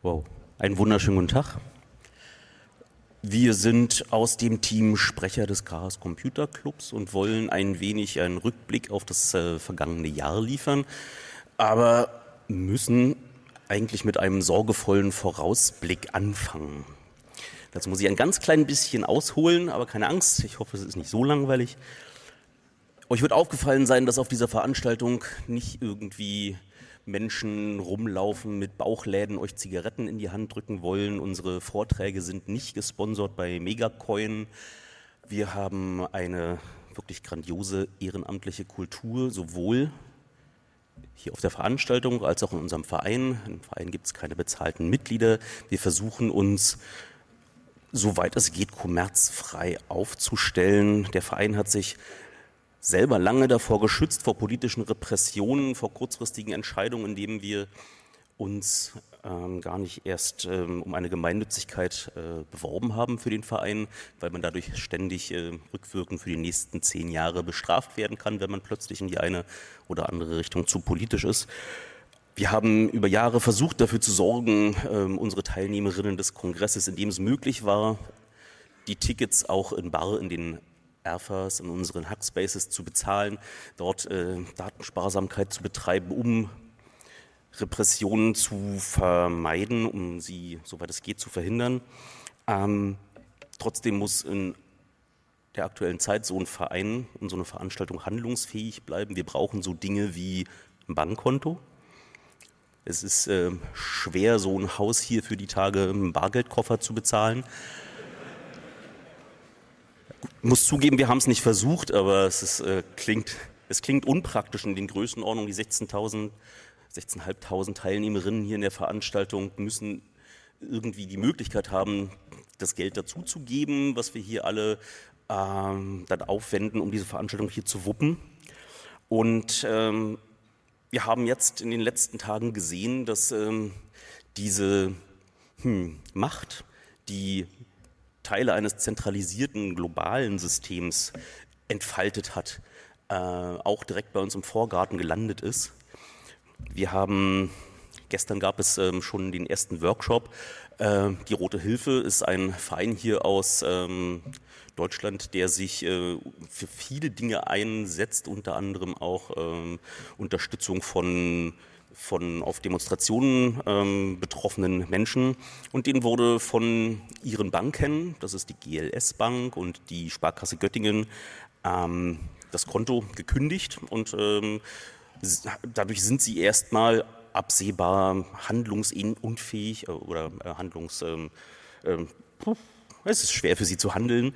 Wow, einen wunderschönen guten Tag. Wir sind aus dem Team Sprecher des Chaos Computer Clubs und wollen ein wenig einen Rückblick auf das vergangene Jahr liefern, aber müssen eigentlich mit einem sorgevollen Vorausblick anfangen. Dazu muss ich ein ganz klein bisschen ausholen, aber keine Angst, ich hoffe, es ist nicht so langweilig. Euch wird aufgefallen sein, dass auf dieser Veranstaltung nicht irgendwie Menschen rumlaufen mit Bauchläden, euch Zigaretten in die Hand drücken wollen. Unsere Vorträge sind nicht gesponsert bei Megacoin. Wir haben eine wirklich grandiose ehrenamtliche Kultur, sowohl hier auf der Veranstaltung als auch in unserem Verein. Im Verein gibt es keine bezahlten Mitglieder. Wir versuchen uns, soweit es geht, kommerzfrei aufzustellen. Der Verein hat sich selber lange davor geschützt, vor politischen Repressionen, vor kurzfristigen Entscheidungen, indem wir uns gar nicht erst um eine Gemeinnützigkeit beworben haben für den Verein, weil man dadurch ständig rückwirkend für die nächsten 10 Jahre bestraft werden kann, wenn man plötzlich in die eine oder andere Richtung zu politisch ist. Wir haben über Jahre versucht, dafür zu sorgen, unsere Teilnehmerinnen des Kongresses, in dem es möglich war, die Tickets auch in bar in den Erfas, in unseren Hackspaces zu bezahlen, dort Datensparsamkeit zu betreiben, um Repressionen zu vermeiden, um sie, soweit es geht, zu verhindern. Trotzdem muss in der aktuellen Zeit so ein Verein und so eine Veranstaltung handlungsfähig bleiben. Wir brauchen so Dinge wie ein Bankkonto. Es ist schwer, so ein Haus hier für die Tage einen Bargeldkoffer zu bezahlen. Ich muss zugeben, wir haben es nicht versucht, aber es klingt unpraktisch in den Größenordnungen. Die 16.500 Teilnehmerinnen hier in der Veranstaltung müssen irgendwie die Möglichkeit haben, das Geld dazuzugeben, was wir hier alle dann aufwenden, um diese Veranstaltung hier zu wuppen. Und wir haben jetzt in den letzten Tagen gesehen, dass diese Macht, die Teile eines zentralisierten globalen Systems entfaltet hat, auch direkt bei uns im Vorgarten gelandet ist. Gestern gab es schon den ersten Workshop. Die Rote Hilfe ist ein Verein hier aus Deutschland, der sich für viele Dinge einsetzt, unter anderem auch Unterstützung von auf Demonstrationen betroffenen Menschen, und denen wurde von ihren Banken, das ist die GLS Bank und die Sparkasse Göttingen, das Konto gekündigt, und dadurch sind sie erstmal absehbar handlungsunfähig oder es ist schwer für sie zu handeln,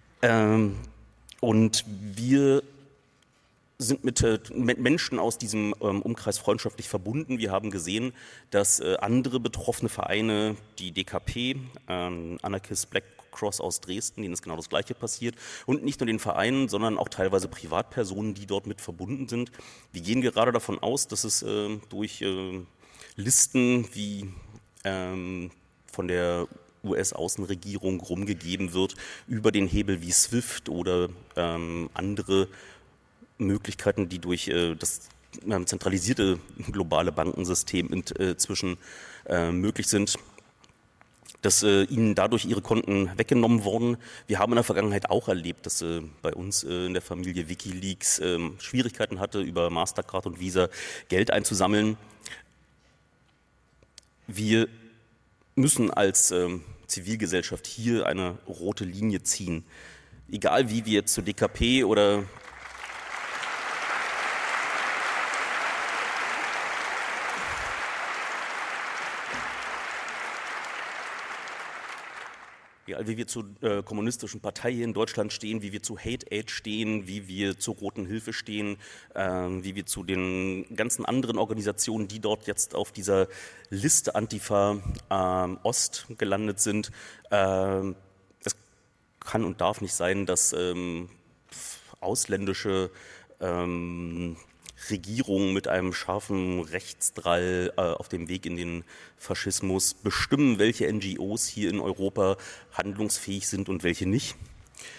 und wir sind mit Menschen aus diesem Umkreis freundschaftlich verbunden. Wir haben gesehen, dass andere betroffene Vereine, die DKP, Anarchist Black Cross aus Dresden, denen ist genau das Gleiche passiert, und nicht nur den Vereinen, sondern auch teilweise Privatpersonen, die dort mit verbunden sind. Wir gehen gerade davon aus, dass es durch Listen wie von der US-Außenregierung rumgegeben wird, über den Hebel wie SWIFT oder andere Möglichkeiten, die durch das zentralisierte globale Bankensystem inzwischen möglich sind, dass ihnen dadurch ihre Konten weggenommen wurden. Wir haben in der Vergangenheit auch erlebt, dass bei uns in der Familie WikiLeaks Schwierigkeiten hatte, über Mastercard und Visa Geld einzusammeln. Wir müssen als Zivilgesellschaft hier eine rote Linie ziehen. Egal wie wir zur DKP oder wie wir zur kommunistischen Partei hier in Deutschland stehen, wie wir zu Hate Aid stehen, wie wir zur Roten Hilfe stehen, wie wir zu den ganzen anderen Organisationen, die dort jetzt auf dieser Liste Antifa Ost gelandet sind. Es kann und darf nicht sein, dass ausländische Regierungen mit einem scharfen Rechtsdrall auf dem Weg in den Faschismus bestimmen, welche NGOs hier in Europa handlungsfähig sind und welche nicht.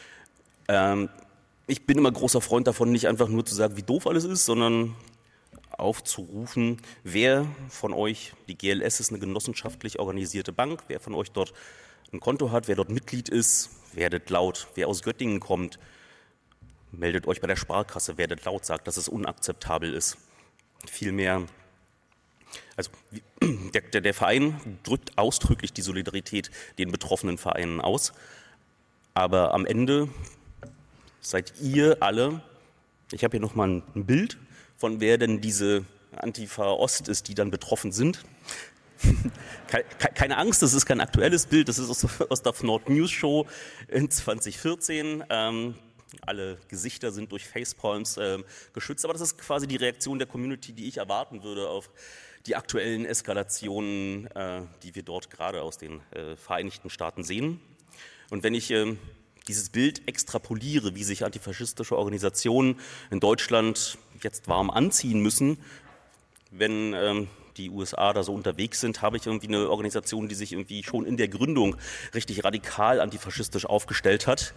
Ich bin immer großer Freund davon, nicht einfach nur zu sagen, wie doof alles ist, sondern aufzurufen, wer von euch, die GLS ist eine genossenschaftlich organisierte Bank, wer von euch dort ein Konto hat, wer dort Mitglied ist, werdet laut. Wer aus Göttingen kommt, meldet euch bei der Sparkasse, werdet laut, sagt, dass es unakzeptabel ist. Vielmehr, also der Verein drückt ausdrücklich die Solidarität den betroffenen Vereinen aus, aber am Ende seid ihr alle, ich habe hier nochmal ein Bild von wer denn diese Antifa Ost ist, die dann betroffen sind. Keine Angst, das ist kein aktuelles Bild, das ist aus der Nord News Show in 2014. Alle Gesichter sind durch Facepalms geschützt, aber das ist quasi die Reaktion der Community, die ich erwarten würde auf die aktuellen Eskalationen, die wir dort gerade aus den Vereinigten Staaten sehen. Und wenn ich dieses Bild extrapoliere, wie sich antifaschistische Organisationen in Deutschland jetzt warm anziehen müssen, wenn die USA da so unterwegs sind, habe ich irgendwie eine Organisation, die sich irgendwie schon in der Gründung richtig radikal antifaschistisch aufgestellt hat.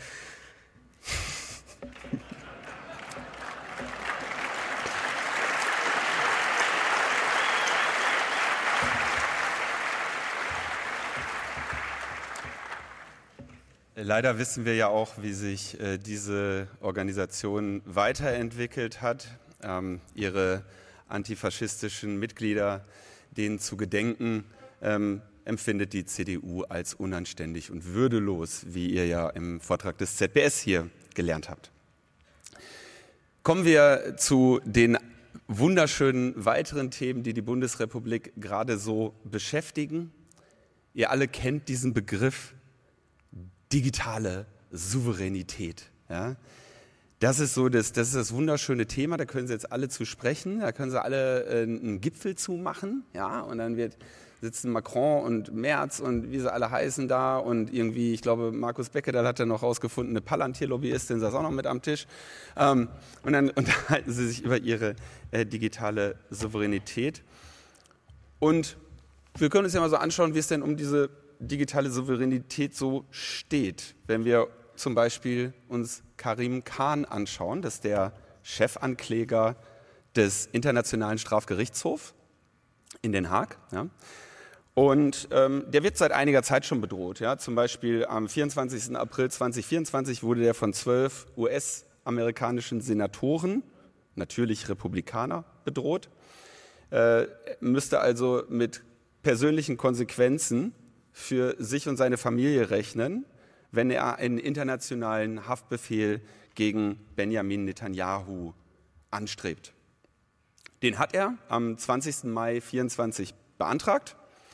Leider wissen wir ja auch, wie sich diese Organisation weiterentwickelt hat. Ihre antifaschistischen Mitglieder, denen zu gedenken, empfindet die CDU als unanständig und würdelos, wie ihr ja im Vortrag des ZBS hier gelernt habt. Kommen wir zu den wunderschönen weiteren Themen, die die Bundesrepublik gerade so beschäftigen. Ihr alle kennt diesen Begriff digitale Souveränität. Ja? Das ist das wunderschöne Thema, da können Sie jetzt alle zu sprechen, da können Sie alle einen Gipfel zu machen, ja? Und dann sitzen Macron und Merz und wie sie alle heißen da und irgendwie, ich glaube, Markus Beckedahl hat ja noch rausgefunden, eine Palantir-Lobbyistin saß auch noch mit am Tisch. Und dann unterhalten sie sich über ihre digitale Souveränität. Und wir können uns ja mal so anschauen, wie es denn um diese digitale Souveränität so steht. Wenn wir zum Beispiel uns Karim Khan anschauen, das ist der Chefankläger des Internationalen Strafgerichtshofs in Den Haag. Ja. Und der wird seit einiger Zeit schon bedroht. Ja. Zum Beispiel am 24. April 2024 wurde der von 12 US-amerikanischen Senatoren, natürlich Republikaner, bedroht. Müsste also mit persönlichen Konsequenzen für sich und seine Familie rechnen, wenn er einen internationalen Haftbefehl gegen Benjamin Netanyahu anstrebt. Den hat er am 20. Mai 2024 beantragt.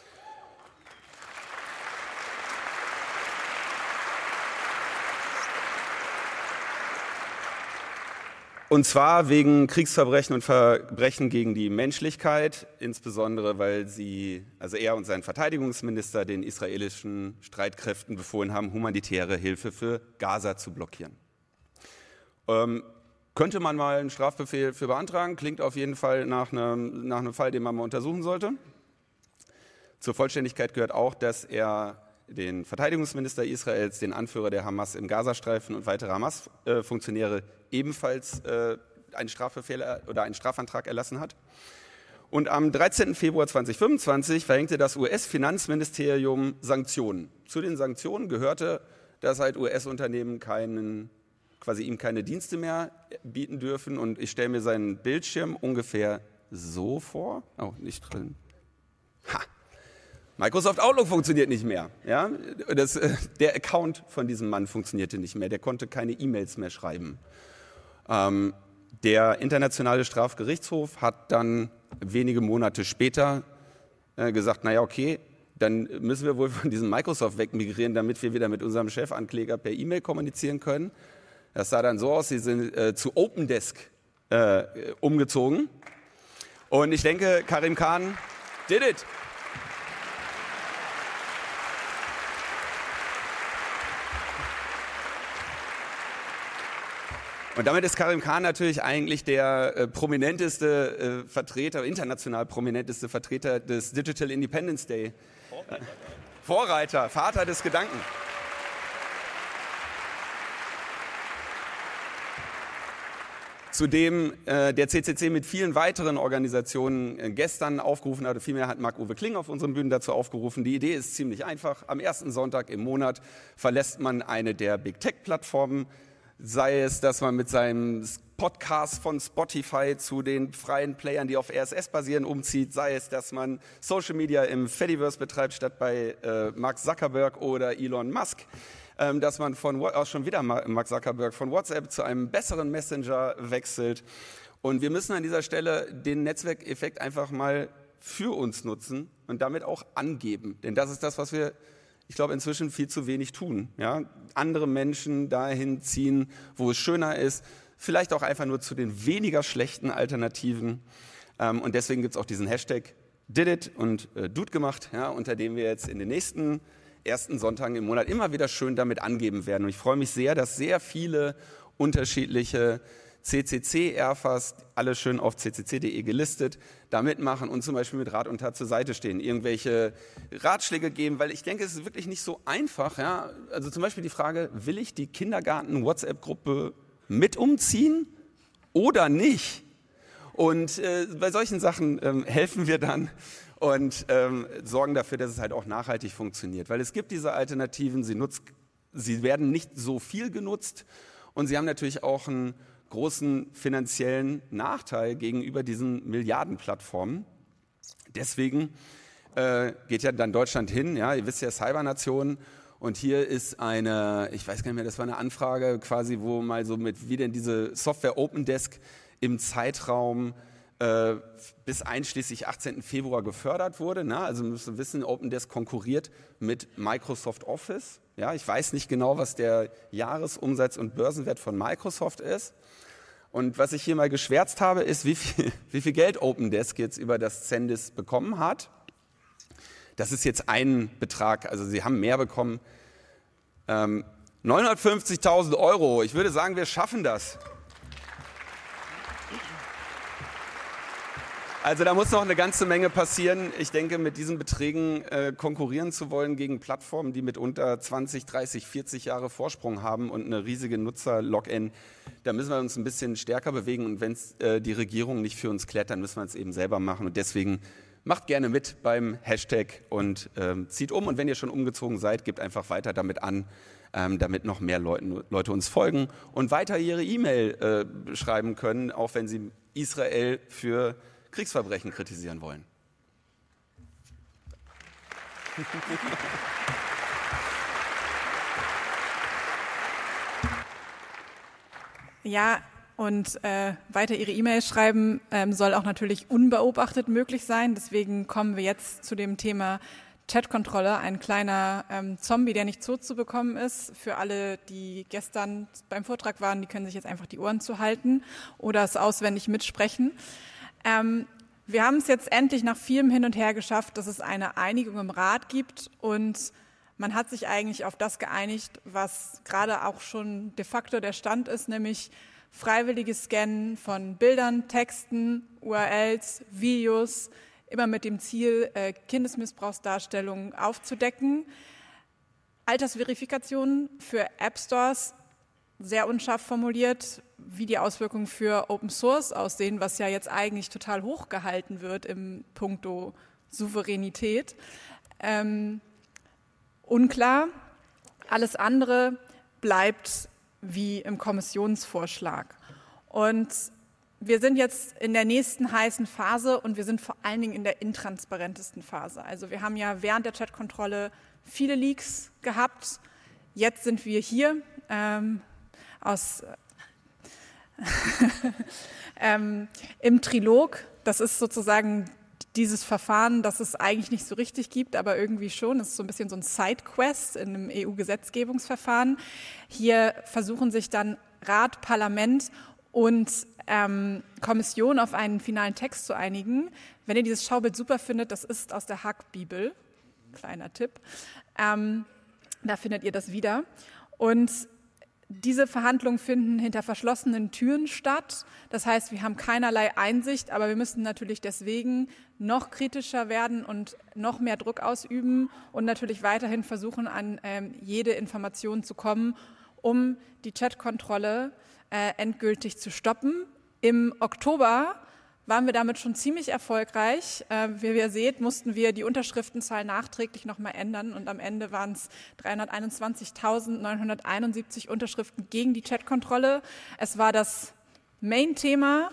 Und zwar wegen Kriegsverbrechen und Verbrechen gegen die Menschlichkeit, insbesondere weil er und sein Verteidigungsminister den israelischen Streitkräften befohlen haben, humanitäre Hilfe für Gaza zu blockieren. Könnte man mal einen Strafbefehl für beantragen, klingt auf jeden Fall nach einem Fall, den man mal untersuchen sollte. Zur Vollständigkeit gehört auch, dass er den Verteidigungsminister Israels, den Anführer der Hamas im Gazastreifen und weitere Hamas-Funktionäre ebenfalls einen Strafbefehl oder einen Strafantrag erlassen hat. Und am 13. Februar 2025 verhängte das US-Finanzministerium Sanktionen. Zu den Sanktionen gehörte, dass halt US-Unternehmen ihm keine Dienste mehr bieten dürfen. Und ich stelle mir seinen Bildschirm ungefähr so vor. Oh, nicht drin. Ha! Microsoft Outlook funktioniert nicht mehr. Ja? Der Account von diesem Mann funktionierte nicht mehr. Der konnte keine E-Mails mehr schreiben. Der Internationale Strafgerichtshof hat dann wenige Monate später gesagt, naja, okay, dann müssen wir wohl von diesem Microsoft wegmigrieren, damit wir wieder mit unserem Chefankläger per E-Mail kommunizieren können. Das sah dann so aus, sie sind zu OpenDesk umgezogen. Und ich denke, Karim Khan did it. Und damit ist Karim Khan natürlich eigentlich der prominenteste international prominenteste Vertreter des Digital Independence Day. Vorreiter, Vater des Gedanken. Zudem der CCC mit vielen weiteren Organisationen gestern aufgerufen hat, vielmehr hat Marc-Uwe Kling auf unseren Bühnen dazu aufgerufen. Die Idee ist ziemlich einfach. Am ersten Sonntag im Monat verlässt man eine der Big Tech-Plattformen, sei es, dass man mit seinem Podcast von Spotify zu den freien Playern, die auf RSS basieren, umzieht, sei es, dass man Social Media im Fediverse betreibt, statt bei Mark Zuckerberg oder Elon Musk, dass man schon wieder Mark Zuckerberg von WhatsApp zu einem besseren Messenger wechselt. Und wir müssen an dieser Stelle den Netzwerkeffekt einfach mal für uns nutzen und damit auch angeben. Denn das ist das, was wir, ich glaube, inzwischen viel zu wenig tun. Ja? Andere Menschen dahin ziehen, wo es schöner ist, vielleicht auch einfach nur zu den weniger schlechten Alternativen. Und deswegen gibt es auch diesen Hashtag Didit und Dude gemacht, ja, unter dem wir jetzt in den nächsten ersten Sonntagen im Monat immer wieder schön damit angeben werden. Und ich freue mich sehr, dass sehr viele unterschiedliche CCC-Erfas, alle schön auf ccc.de gelistet, da mitmachen und zum Beispiel mit Rat und Tat zur Seite stehen, irgendwelche Ratschläge geben, weil ich denke, es ist wirklich nicht so einfach. Ja? Also zum Beispiel die Frage, will ich die Kindergarten-WhatsApp-Gruppe mit umziehen oder nicht? Und bei solchen Sachen helfen wir dann und sorgen dafür, dass es halt auch nachhaltig funktioniert. Weil es gibt diese Alternativen, sie werden nicht so viel genutzt und sie haben natürlich auch einen großen finanziellen Nachteil gegenüber diesen Milliardenplattformen. Deswegen geht ja dann Deutschland hin, ja, ihr wisst ja, Cybernation. Und hier ist eine, ich weiß gar nicht mehr, das war eine Anfrage quasi, wo mal so mit, wie denn diese Software OpenDesk im Zeitraum bis einschließlich 18. Februar gefördert wurde. Na, also wir müssen wissen, OpenDesk konkurriert mit Microsoft Office. Ja, ich weiß nicht genau, was der Jahresumsatz und Börsenwert von Microsoft ist. Und was ich hier mal geschwärzt habe, ist, wie viel Geld OpenDesk jetzt über das Cendis bekommen hat. Das ist jetzt ein Betrag, also sie haben mehr bekommen. 950.000 €. Ich würde sagen, wir schaffen das. Also da muss noch eine ganze Menge passieren. Ich denke, mit diesen Beträgen konkurrieren zu wollen gegen Plattformen, die mitunter 20, 30, 40 Jahre Vorsprung haben und eine riesige Nutzer-Login, da müssen wir uns ein bisschen stärker bewegen. Und wenn es die Regierung nicht für uns klärt, dann müssen wir es eben selber machen. Und deswegen macht gerne mit beim Hashtag und zieht um. Und wenn ihr schon umgezogen seid, gebt einfach weiter damit an, damit noch mehr Leute uns folgen und weiter ihre E-Mail schreiben können, auch wenn sie Israel für Kriegsverbrechen kritisieren wollen. Ja, und weiter Ihre E-Mail schreiben soll auch natürlich unbeobachtet möglich sein. Deswegen kommen wir jetzt zu dem Thema Chatkontrolle. Ein kleiner Zombie, der nicht tot zu bekommen ist. Für alle, die gestern beim Vortrag waren, die können sich jetzt einfach die Ohren zuhalten oder es auswendig mitsprechen. Wir haben es jetzt endlich nach vielem Hin und Her geschafft, dass es eine Einigung im Rat gibt und man hat sich eigentlich auf das geeinigt, was gerade auch schon de facto der Stand ist, nämlich freiwilliges Scannen von Bildern, Texten, URLs, Videos, immer mit dem Ziel, Kindesmissbrauchsdarstellungen aufzudecken. Altersverifikationen für App Stores, sehr unscharf formuliert, wie die Auswirkungen für Open Source aussehen, was ja jetzt eigentlich total hochgehalten wird im Punkto Souveränität. Unklar. Alles andere bleibt wie im Kommissionsvorschlag. Und wir sind jetzt in der nächsten heißen Phase und wir sind vor allen Dingen in der intransparentesten Phase. Also wir haben ja während der Chatkontrolle viele Leaks gehabt. Jetzt sind wir hier im Trilog. Das ist sozusagen dieses Verfahren, das es eigentlich nicht so richtig gibt, aber irgendwie schon. Das ist so ein bisschen so ein Sidequest in einem EU-Gesetzgebungsverfahren. Hier versuchen sich dann Rat, Parlament und Kommission auf einen finalen Text zu einigen. Wenn ihr dieses Schaubild super findet, das ist aus der Hack-Bibel. Kleiner Tipp. Da findet ihr das wieder. Und diese Verhandlungen finden hinter verschlossenen Türen statt. Das heißt, wir haben keinerlei Einsicht, aber wir müssen natürlich deswegen noch kritischer werden und noch mehr Druck ausüben und natürlich weiterhin versuchen, an jede Information zu kommen, um die Chatkontrolle endgültig zu stoppen Im Oktober waren wir damit schon ziemlich erfolgreich. Wie ihr seht, mussten wir die Unterschriftenzahl nachträglich nochmal ändern und am Ende waren es 321.971 Unterschriften gegen die Chatkontrolle. Es war das Main-Thema.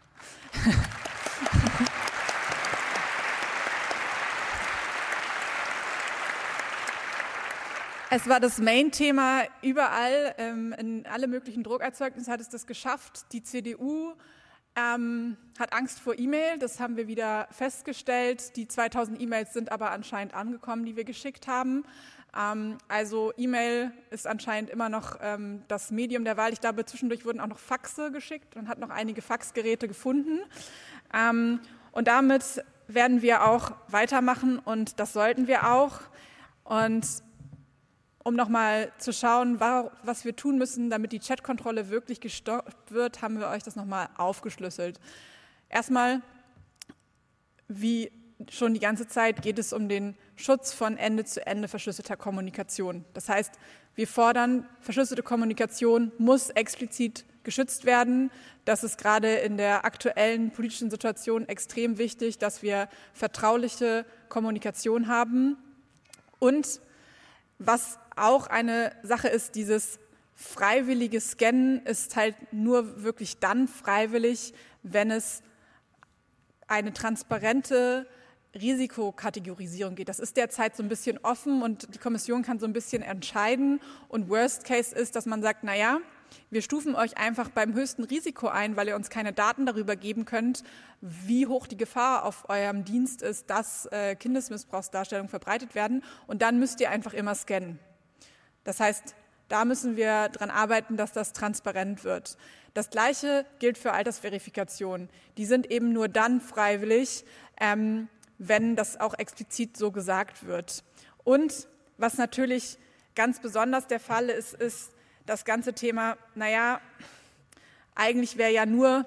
Es war das Main-Thema überall, in alle möglichen Druckerzeugnisse hat es das geschafft. Die CDU hat Angst vor E-Mail, das haben wir wieder festgestellt. Die 2000 E-Mails sind aber anscheinend angekommen, die wir geschickt haben. Also E-Mail ist anscheinend immer noch das Medium der Wahl. Ich glaube, zwischendurch wurden auch noch Faxe geschickt. Man hat noch einige Faxgeräte gefunden. Und damit werden wir auch weitermachen und das sollten wir auch. Und um nochmal zu schauen, was wir tun müssen, damit die Chatkontrolle wirklich gestoppt wird, haben wir euch das nochmal aufgeschlüsselt. Erstmal, wie schon die ganze Zeit, geht es um den Schutz von Ende-zu-Ende verschlüsselter Kommunikation. Das heißt, wir fordern, verschlüsselte Kommunikation muss explizit geschützt werden. Das ist gerade in der aktuellen politischen Situation extrem wichtig, dass wir vertrauliche Kommunikation haben. Und was auch eine Sache ist, dieses freiwillige Scannen ist halt nur wirklich dann freiwillig, wenn es eine transparente Risikokategorisierung geht. Das ist derzeit so ein bisschen offen und die Kommission kann so ein bisschen entscheiden. Und Worst Case ist, dass man sagt, naja, wir stufen euch einfach beim höchsten Risiko ein, weil ihr uns keine Daten darüber geben könnt, wie hoch die Gefahr auf eurem Dienst ist, dass Kindesmissbrauchsdarstellungen verbreitet werden. Und dann müsst ihr einfach immer scannen. Das heißt, da müssen wir dran arbeiten, dass das transparent wird. Das Gleiche gilt für Altersverifikationen. Die sind eben nur dann freiwillig, wenn das auch explizit so gesagt wird. Und was natürlich ganz besonders der Fall ist, ist das ganze Thema, naja, eigentlich wäre ja nur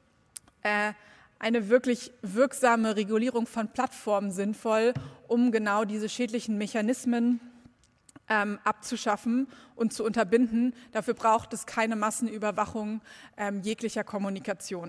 eine wirklich wirksame Regulierung von Plattformen sinnvoll, um genau diese schädlichen Mechanismen abzuschaffen und zu unterbinden. Dafür braucht es keine Massenüberwachung jeglicher Kommunikation.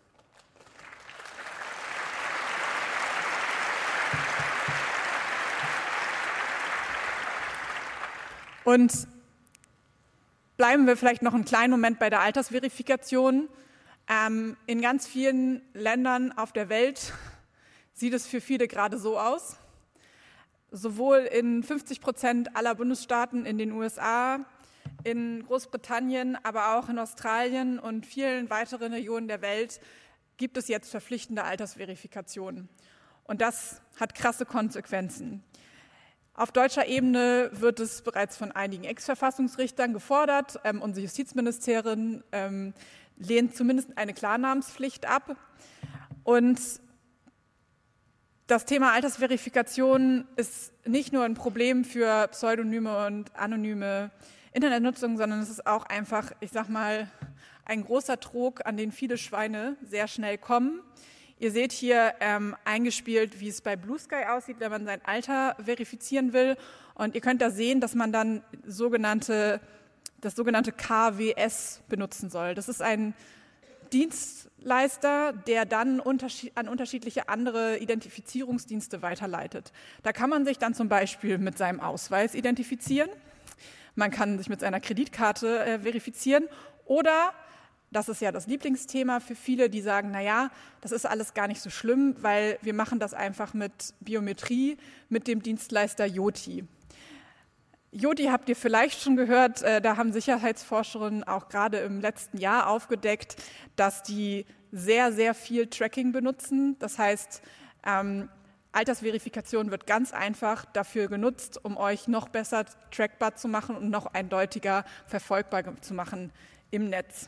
Und bleiben wir vielleicht noch einen kleinen Moment bei der Altersverifikation. In ganz vielen Ländern auf der Welt sieht es für viele gerade so aus. Sowohl in 50% aller Bundesstaaten in den USA, in Großbritannien, aber auch in Australien und vielen weiteren Regionen der Welt gibt es jetzt verpflichtende Altersverifikationen. Und das hat krasse Konsequenzen. Auf deutscher Ebene wird es bereits von einigen Ex-Verfassungsrichtern gefordert. Unsere Justizministerin lehnt zumindest eine Klarnamenspflicht ab. Und das Thema Altersverifikation ist nicht nur ein Problem für pseudonyme und anonyme Internetnutzung, sondern es ist auch einfach, ich sag mal, ein großer Trog, an den viele Schweine sehr schnell kommen. Ihr seht hier eingespielt, wie es bei Blue Sky aussieht, wenn man sein Alter verifizieren will. Und ihr könnt da sehen, dass man dann das sogenannte KWS benutzen soll. Das ist ein Dienstleister, der dann an unterschiedliche andere Identifizierungsdienste weiterleitet. Da kann man sich dann zum Beispiel mit seinem Ausweis identifizieren. Man kann sich mit seiner Kreditkarte verifizieren oder, das ist ja das Lieblingsthema für viele, die sagen, naja, das ist alles gar nicht so schlimm, weil wir machen das einfach mit Biometrie, mit dem Dienstleister Yoti. Yoti habt ihr vielleicht schon gehört, da haben Sicherheitsforscherinnen auch gerade im letzten Jahr aufgedeckt, dass die sehr, sehr viel Tracking benutzen. Das heißt, Altersverifikation wird ganz einfach dafür genutzt, um euch noch besser trackbar zu machen und noch eindeutiger verfolgbar zu machen im Netz.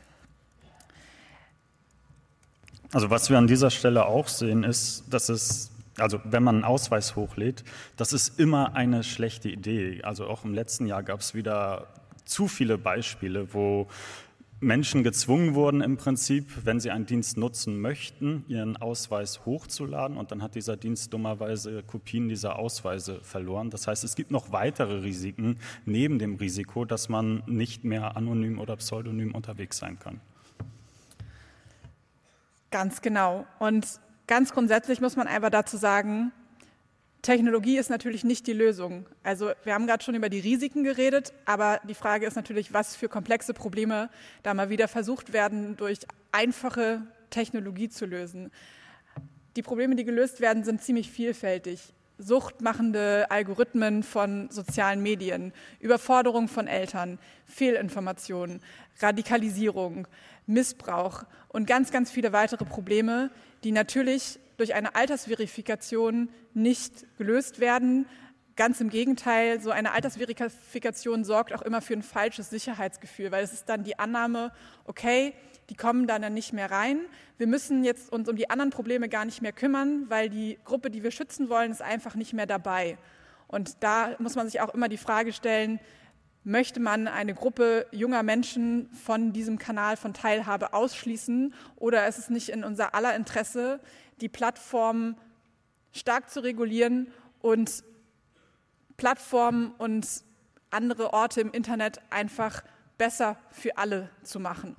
Also was wir an dieser Stelle auch sehen, ist, dass also wenn man einen Ausweis hochlädt, das ist immer eine schlechte Idee. Also auch im letzten Jahr gab es wieder zu viele Beispiele, wo Menschen gezwungen wurden im Prinzip, wenn sie einen Dienst nutzen möchten, ihren Ausweis hochzuladen und dann hat dieser Dienst dummerweise Kopien dieser Ausweise verloren. Das heißt, es gibt noch weitere Risiken neben dem Risiko, dass man nicht mehr anonym oder pseudonym unterwegs sein kann. Ganz genau. Und ganz grundsätzlich muss man einfach dazu sagen, Technologie ist natürlich nicht die Lösung. Also wir haben gerade schon über die Risiken geredet, aber die Frage ist natürlich, was für komplexe Probleme da mal wieder versucht werden, durch einfache Technologie zu lösen. Die Probleme, die gelöst werden, sind ziemlich vielfältig. Suchtmachende Algorithmen von sozialen Medien, Überforderung von Eltern, Fehlinformationen, Radikalisierung, Missbrauch und ganz, ganz viele weitere Probleme, die natürlich durch eine Altersverifikation nicht gelöst werden. Ganz im Gegenteil, so eine Altersverifikation sorgt auch immer für ein falsches Sicherheitsgefühl, weil es ist dann die Annahme, okay, die kommen dann nicht mehr rein. Wir müssen jetzt uns um die anderen Probleme gar nicht mehr kümmern, weil die Gruppe, die wir schützen wollen, ist einfach nicht mehr dabei. Und da muss man sich auch immer die Frage stellen, möchte man eine Gruppe junger Menschen von diesem Kanal von Teilhabe ausschließen oder ist es nicht in unser aller Interesse, die Plattformen stark zu regulieren und Plattformen und andere Orte im Internet einfach besser für alle zu machen?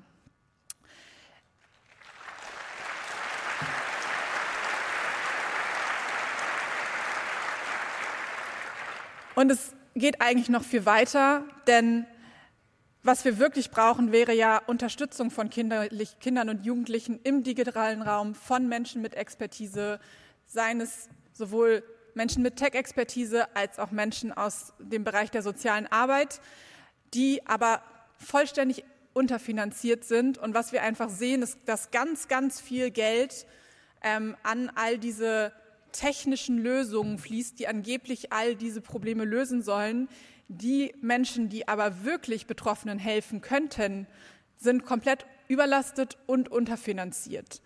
Und es geht eigentlich noch viel weiter, denn was wir wirklich brauchen, wäre ja Unterstützung von Kindern und Jugendlichen im digitalen Raum, von Menschen mit Expertise, seien es sowohl Menschen mit Tech-Expertise als auch Menschen aus dem Bereich der sozialen Arbeit, die aber vollständig unterfinanziert sind. Und was wir einfach sehen, ist, dass ganz, ganz viel Geld an all diese technischen Lösungen fließt, die angeblich all diese Probleme lösen sollen. Die Menschen, die aber wirklich Betroffenen helfen könnten, sind komplett überlastet und unterfinanziert.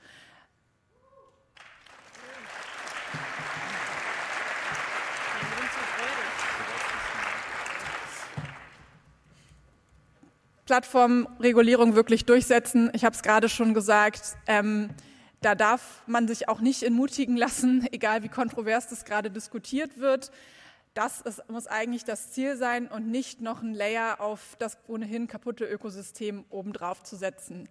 Plattformregulierung wirklich durchsetzen. Ich habe es gerade schon gesagt, da darf man sich auch nicht entmutigen lassen, egal wie kontrovers das gerade diskutiert wird. Muss eigentlich das Ziel sein und nicht noch ein Layer auf das ohnehin kaputte Ökosystem obendrauf zu setzen.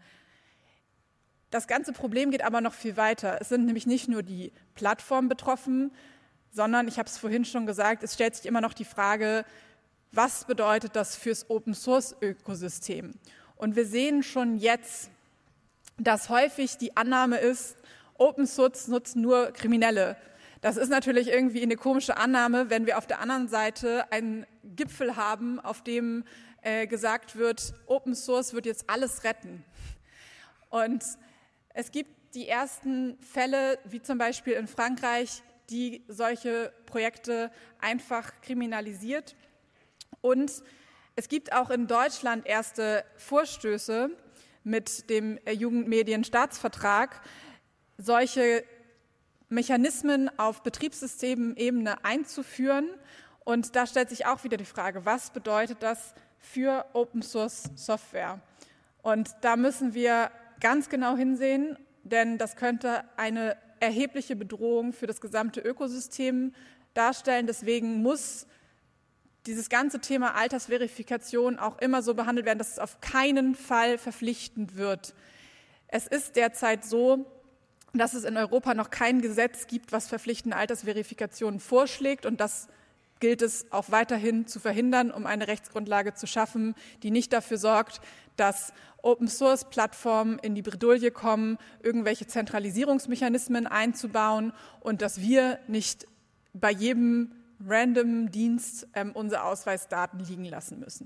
Das ganze Problem geht aber noch viel weiter. Es sind nämlich nicht nur die Plattformen betroffen, sondern, ich habe es vorhin schon gesagt, es stellt sich immer noch die Frage, was bedeutet das fürs Open-Source-Ökosystem? Und wir sehen schon jetzt, dass häufig die Annahme ist, Open Source nutzen nur Kriminelle. Das ist natürlich irgendwie eine komische Annahme, wenn wir auf der anderen Seite einen Gipfel haben, auf dem gesagt wird, Open Source wird jetzt alles retten. Und es gibt die ersten Fälle, wie zum Beispiel in Frankreich, die solche Projekte einfach kriminalisiert. Und es gibt auch in Deutschland erste Vorstöße mit dem Jugendmedienstaatsvertrag, solche Mechanismen auf Betriebssystemebene einzuführen. Und da stellt sich auch wieder die Frage, was bedeutet das für Open-Source-Software? Und da müssen wir ganz genau hinsehen, denn das könnte eine erhebliche Bedrohung für das gesamte Ökosystem darstellen. Deswegen muss dieses ganze Thema Altersverifikation auch immer so behandelt werden, dass es auf keinen Fall verpflichtend wird. Es ist derzeit so, dass es in Europa noch kein Gesetz gibt, was verpflichtende Altersverifikationen vorschlägt, und das gilt es auch weiterhin zu verhindern, um eine Rechtsgrundlage zu schaffen, die nicht dafür sorgt, dass Open-Source-Plattformen in die Bredouille kommen, irgendwelche Zentralisierungsmechanismen einzubauen und dass wir nicht bei jedem random Dienst unsere Ausweisdaten liegen lassen müssen.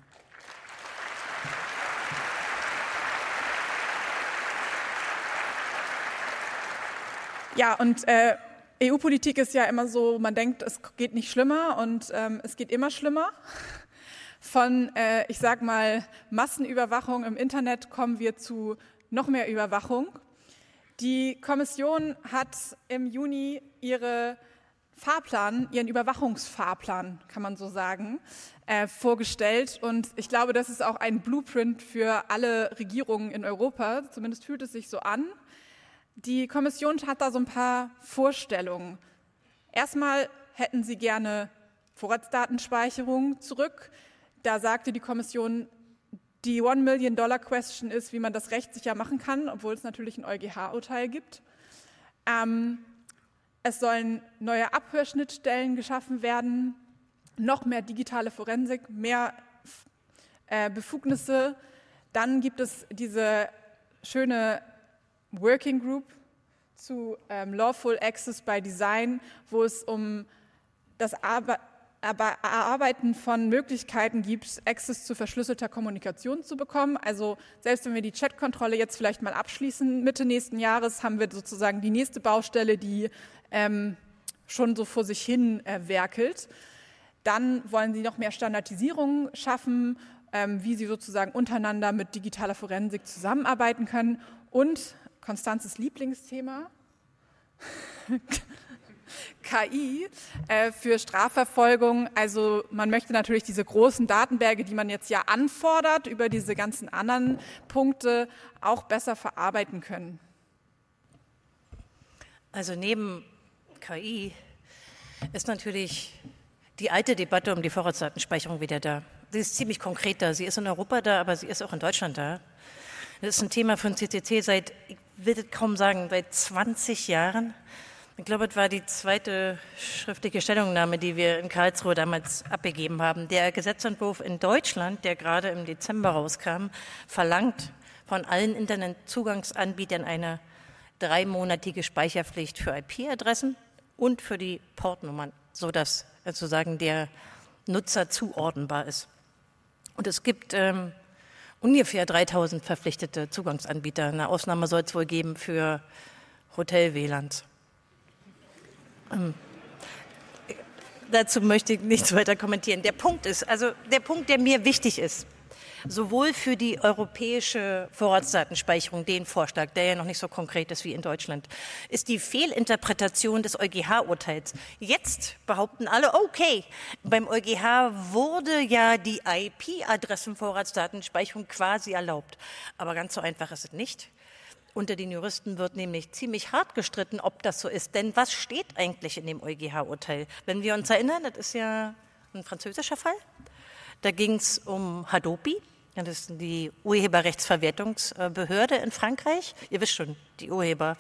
Ja, und EU-Politik ist ja immer so, man denkt, es geht nicht schlimmer, und es geht immer schlimmer. Von, ich sag mal, Massenüberwachung im Internet kommen wir zu noch mehr Überwachung. Die Kommission hat im Juni ihren Überwachungsfahrplan, kann man so sagen, vorgestellt. Und ich glaube, das ist auch ein Blueprint für alle Regierungen in Europa. Zumindest fühlt es sich so an. Die Kommission hat da so ein paar Vorstellungen. Erstmal hätten sie gerne Vorratsdatenspeicherung zurück. Da sagte die Kommission, Die $1-Million-Question ist, wie man das rechtssicher machen kann, obwohl es natürlich ein EuGH-Urteil gibt. Es sollen neue Abhörschnittstellen geschaffen werden, noch mehr digitale Forensik, mehr Befugnisse. Dann gibt es diese schöne Working Group zu Lawful Access by Design, wo es um das Erarbeiten von Möglichkeiten gibt, Access zu verschlüsselter Kommunikation zu bekommen. Also selbst wenn wir die Chatkontrolle jetzt vielleicht mal abschließen, Mitte nächsten Jahres, haben wir sozusagen die nächste Baustelle, die schon so vor sich hin werkelt. Dann wollen sie noch mehr Standardisierung schaffen, wie sie sozusagen untereinander mit digitaler Forensik zusammenarbeiten können. Und Konstanzes Lieblingsthema, KI für Strafverfolgung. Also man möchte natürlich diese großen Datenberge, die man jetzt ja anfordert, über diese ganzen anderen Punkte auch besser verarbeiten können. Also neben KI ist natürlich die alte Debatte um die Vorratsdatenspeicherung wieder da. Sie ist ziemlich konkret da. Sie ist in Europa da, aber sie ist auch in Deutschland da. Das ist ein Thema von CCC seit, ich will das kaum sagen, seit 20 Jahren. Ich glaube, es war die zweite schriftliche Stellungnahme, die wir in Karlsruhe damals abgegeben haben. Der Gesetzentwurf in Deutschland, der gerade im Dezember rauskam, verlangt von allen Internetzugangsanbietern eine 3-monatige Speicherpflicht für IP-Adressen und für die Portnummern, sodass sozusagen der Nutzer zuordnenbar ist. Und es gibt ungefähr 3000 verpflichtete Zugangsanbieter. Eine Ausnahme soll es wohl geben für Hotel-WLANs. Dazu möchte ich nichts weiter kommentieren. Der Punkt, der mir wichtig ist, sowohl für die europäische Vorratsdatenspeicherung, den Vorschlag, der ja noch nicht so konkret ist wie in Deutschland, ist die Fehlinterpretation des EuGH-Urteils. Jetzt behaupten alle, okay, beim EuGH wurde ja die IP-Adressenvorratsdatenspeicherung quasi erlaubt. Aber ganz so einfach ist es nicht. Unter den Juristen wird nämlich ziemlich hart gestritten, ob das so ist. Denn was steht eigentlich in dem EuGH-Urteil? Wenn wir uns erinnern, das ist ja ein französischer Fall. Da ging es um Hadopi. Das ist die Urheberrechtsverwertungsbehörde in Frankreich. Ihr wisst schon, die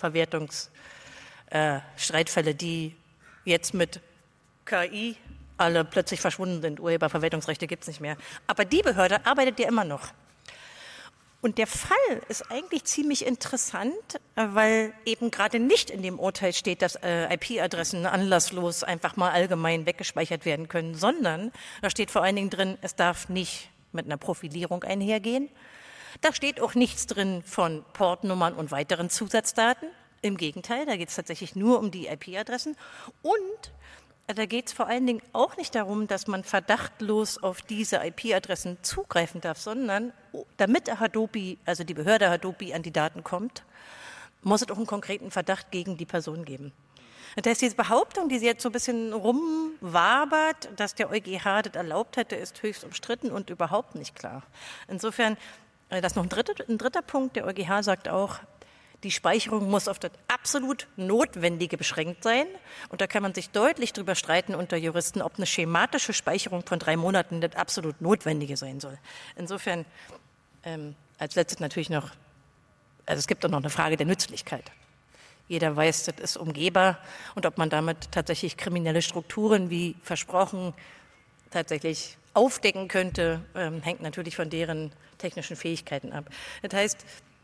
Urheberverwertungsstreitfälle, die jetzt mit KI alle plötzlich verschwunden sind. Urheberverwertungsrechte gibt es nicht mehr. Aber die Behörde arbeitet ja immer noch. Und der Fall ist eigentlich ziemlich interessant, weil eben gerade nicht in dem Urteil steht, dass IP-Adressen anlasslos einfach mal allgemein weggespeichert werden können, sondern da steht vor allen Dingen drin, es darf nicht mit einer Profilierung einhergehen. Da steht auch nichts drin von Portnummern und weiteren Zusatzdaten. Im Gegenteil, da geht es tatsächlich nur um die IP-Adressen. Und da geht es vor allen Dingen auch nicht darum, dass man verdachtlos auf diese IP-Adressen zugreifen darf, sondern damit Hadopi, also die Behörde Hadopi, an die Daten kommt, muss es auch einen konkreten Verdacht gegen die Person geben. Das heißt, diese Behauptung, die sie jetzt so ein bisschen rumwabert, dass der EuGH das erlaubt hätte, ist höchst umstritten und überhaupt nicht klar. Insofern, das ist noch ein dritter Punkt. Der EuGH sagt auch, die Speicherung muss auf das absolut Notwendige beschränkt sein. Und da kann man sich deutlich drüber streiten unter Juristen, ob eine schematische Speicherung von 3 Monaten das absolut Notwendige sein soll. Insofern, als letztes natürlich noch, also es gibt auch noch eine Frage der Nützlichkeit. Jeder weiß, das ist umgehbar. Und ob man damit tatsächlich kriminelle Strukturen, wie versprochen, tatsächlich aufdecken könnte, hängt natürlich von deren technischen Fähigkeiten ab. Das heißt,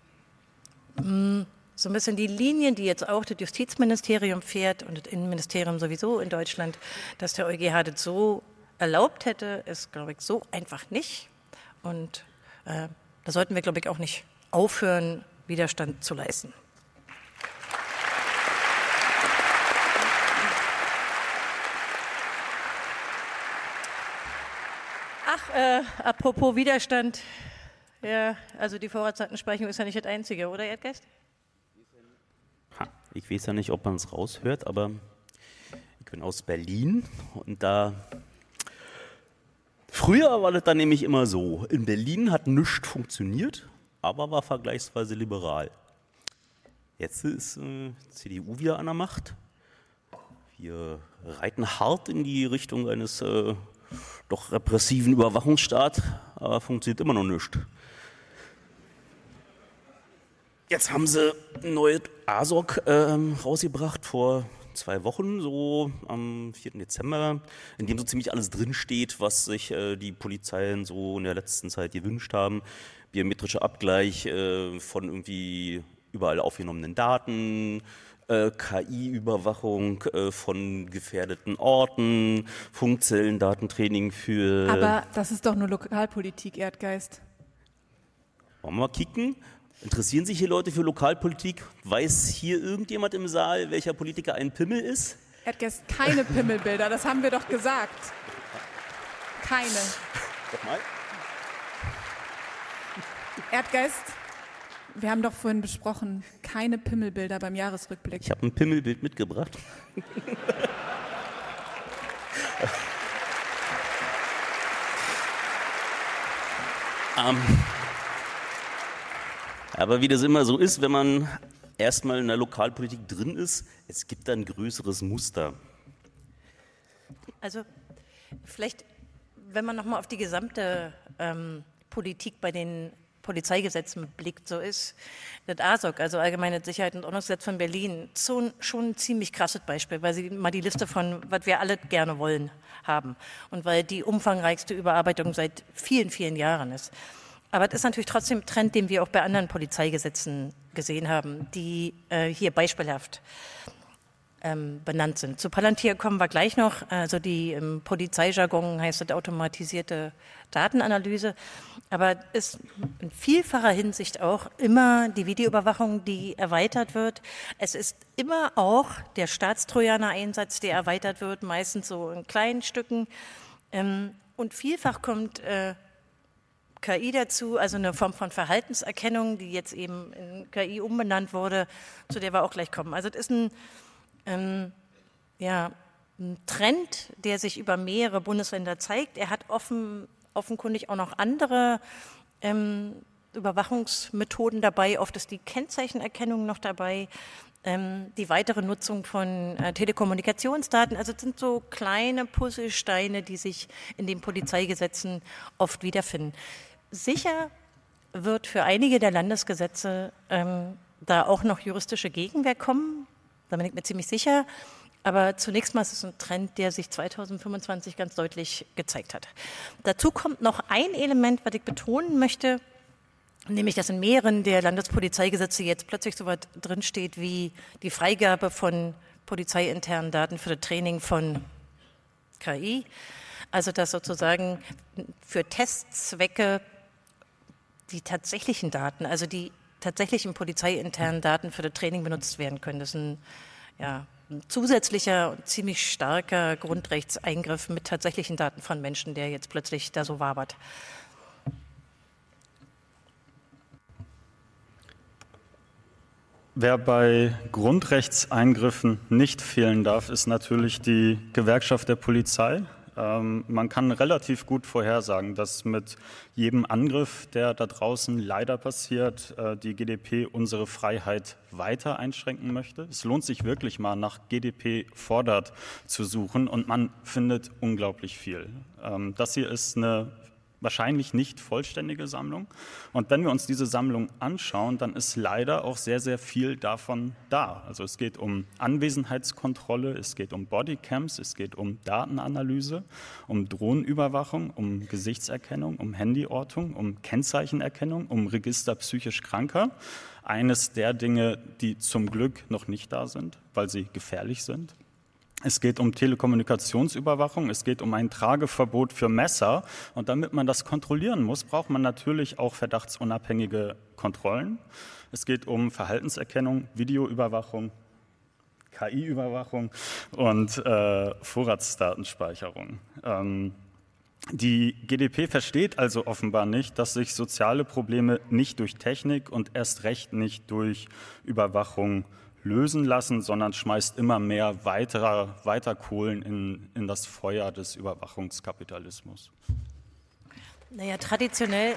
so ein bisschen die Linien, die jetzt auch das Justizministerium fährt und das Innenministerium sowieso in Deutschland, dass der EuGH das so erlaubt hätte, ist, glaube ich, so einfach nicht. Und da sollten wir, glaube ich, auch nicht aufhören, Widerstand zu leisten. Apropos Widerstand. Ja, also die Vorratsdatenspeicherung ist ja nicht das Einzige, oder Erdgeist? Ich weiß ja nicht, ob man es raushört, aber ich bin aus Berlin und da... Früher war das dann nämlich immer so, in Berlin hat nichts funktioniert, aber war vergleichsweise liberal. Jetzt ist CDU wieder an der Macht. Wir reiten hart in die Richtung eines doch repressiven Überwachungsstaats, aber funktioniert immer noch nichts. Jetzt haben sie ein neues ASOC rausgebracht vor 2 Wochen, so am 4. Dezember, in dem so ziemlich alles drinsteht, was sich die Polizeien so in der letzten Zeit gewünscht haben. Biometrischer Abgleich von irgendwie überall aufgenommenen Daten, KI-Überwachung von gefährdeten Orten, Funkzellendatentraining für... Aber das ist doch nur Lokalpolitik, Erdgeist. Wollen wir mal kicken? Interessieren sich hier Leute für Lokalpolitik? Weiß hier irgendjemand im Saal, welcher Politiker ein Pimmel ist? Erdgeist, keine Pimmelbilder, das haben wir doch gesagt. Keine. Sag mal. Erdgeist, wir haben doch vorhin besprochen, keine Pimmelbilder beim Jahresrückblick. Ich habe ein Pimmelbild mitgebracht. Aber wie das immer so ist, wenn man erstmal in der Lokalpolitik drin ist, es gibt ein größeres Muster. Also vielleicht, wenn man nochmal auf die gesamte Politik bei den Polizeigesetzen blickt, so ist das ASOC, also Allgemeine Sicherheit und Ordnungsgesetz von Berlin, schon ein ziemlich krasses Beispiel, weil sie mal die Liste von, was wir alle gerne wollen, haben und weil die umfangreichste Überarbeitung seit vielen, vielen Jahren ist. Aber es ist natürlich trotzdem ein Trend, den wir auch bei anderen Polizeigesetzen gesehen haben, die hier beispielhaft benannt sind. Zu Palantir kommen wir gleich noch. Also die im Polizeijargon heißt das automatisierte Datenanalyse. Aber ist in vielfacher Hinsicht auch immer die Videoüberwachung, die erweitert wird. Es ist immer auch der Staatstrojaner-Einsatz, der erweitert wird, meistens so in kleinen Stücken. Und vielfach kommt KI dazu, also eine Form von Verhaltenserkennung, die jetzt eben in KI umbenannt wurde, zu der wir auch gleich kommen. Also das ist ein Trend, der sich über mehrere Bundesländer zeigt. Er hat offenkundig auch noch andere Überwachungsmethoden dabei. Oft ist die Kennzeichenerkennung noch dabei, die weitere Nutzung von Telekommunikationsdaten. Also es sind so kleine Puzzlesteine, die sich in den Polizeigesetzen oft wiederfinden. Sicher wird für einige der Landesgesetze da auch noch juristische Gegenwehr kommen. Da bin ich mir ziemlich sicher. Aber zunächst mal ist es ein Trend, der sich 2025 ganz deutlich gezeigt hat. Dazu kommt noch ein Element, was ich betonen möchte, nämlich, dass in mehreren der Landespolizeigesetze jetzt plötzlich so was drinsteht wie die Freigabe von polizeiinternen Daten für das Training von KI. Also, dass sozusagen für Testzwecke die tatsächlichen Daten, also die tatsächlichen polizeiinternen Daten für das Training benutzt werden können. Das ist ein zusätzlicher und ziemlich starker Grundrechtseingriff mit tatsächlichen Daten von Menschen, der jetzt plötzlich da so wabert. Wer bei Grundrechtseingriffen nicht fehlen darf, ist natürlich die Gewerkschaft der Polizei. Man kann relativ gut vorhersagen, dass mit jedem Angriff, der da draußen leider passiert, die GdP unsere Freiheit weiter einschränken möchte. Es lohnt sich wirklich mal nach GdP fordert zu suchen und man findet unglaublich viel. Das hier ist eine wahrscheinlich nicht vollständige Sammlung. Und wenn wir uns diese Sammlung anschauen, dann ist leider auch sehr, sehr viel davon da. Also es geht um Anwesenheitskontrolle, es geht um Bodycams, es geht um Datenanalyse, um Drohnenüberwachung, um Gesichtserkennung, um Handyortung, um Kennzeichenerkennung, um Register psychisch Kranker. Eines der Dinge, die zum Glück noch nicht da sind, weil sie gefährlich sind. Es geht um Telekommunikationsüberwachung, es geht um ein Trageverbot für Messer. Und damit man das kontrollieren muss, braucht man natürlich auch verdachtsunabhängige Kontrollen. Es geht um Verhaltenserkennung, Videoüberwachung, KI-Überwachung und Vorratsdatenspeicherung. Die GdP versteht also offenbar nicht, dass sich soziale Probleme nicht durch Technik und erst recht nicht durch Überwachung lösen lassen, sondern schmeißt immer mehr weiter Kohlen in das Feuer des Überwachungskapitalismus. Naja, traditionell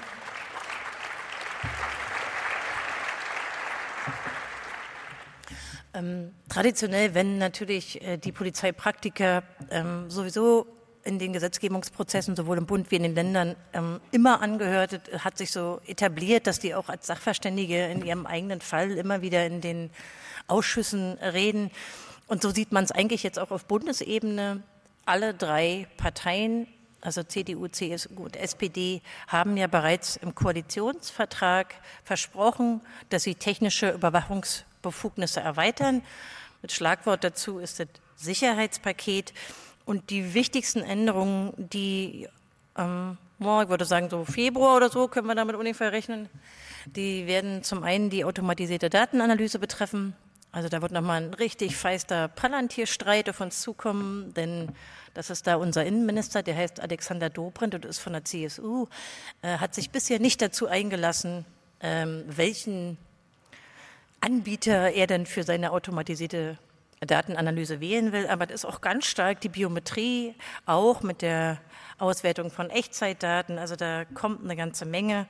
wenn natürlich die Polizeipraktiker sowieso in den Gesetzgebungsprozessen, sowohl im Bund wie in den Ländern, immer angehört, hat sich so etabliert, dass die auch als Sachverständige in ihrem eigenen Fall immer wieder in den Ausschüssen reden. Und so sieht man es eigentlich jetzt auch auf Bundesebene. Alle 3 Parteien, also CDU, CSU und SPD, haben ja bereits im Koalitionsvertrag versprochen, dass sie technische Überwachungsbefugnisse erweitern. Mit Schlagwort dazu ist das Sicherheitspaket. Und die wichtigsten Änderungen, die, ich würde sagen so Februar oder so, können wir damit ungefähr rechnen, die werden zum einen die automatisierte Datenanalyse betreffen. Also da wird nochmal ein richtig feister Palantirstreit auf uns zukommen, denn das ist da unser Innenminister, der heißt Alexander Dobrindt und ist von der CSU, hat sich bisher nicht dazu eingelassen, welchen Anbieter er denn für seine automatisierte Datenanalyse wählen will, aber das ist auch ganz stark die Biometrie, auch mit der Auswertung von Echtzeitdaten, also da kommt eine ganze Menge.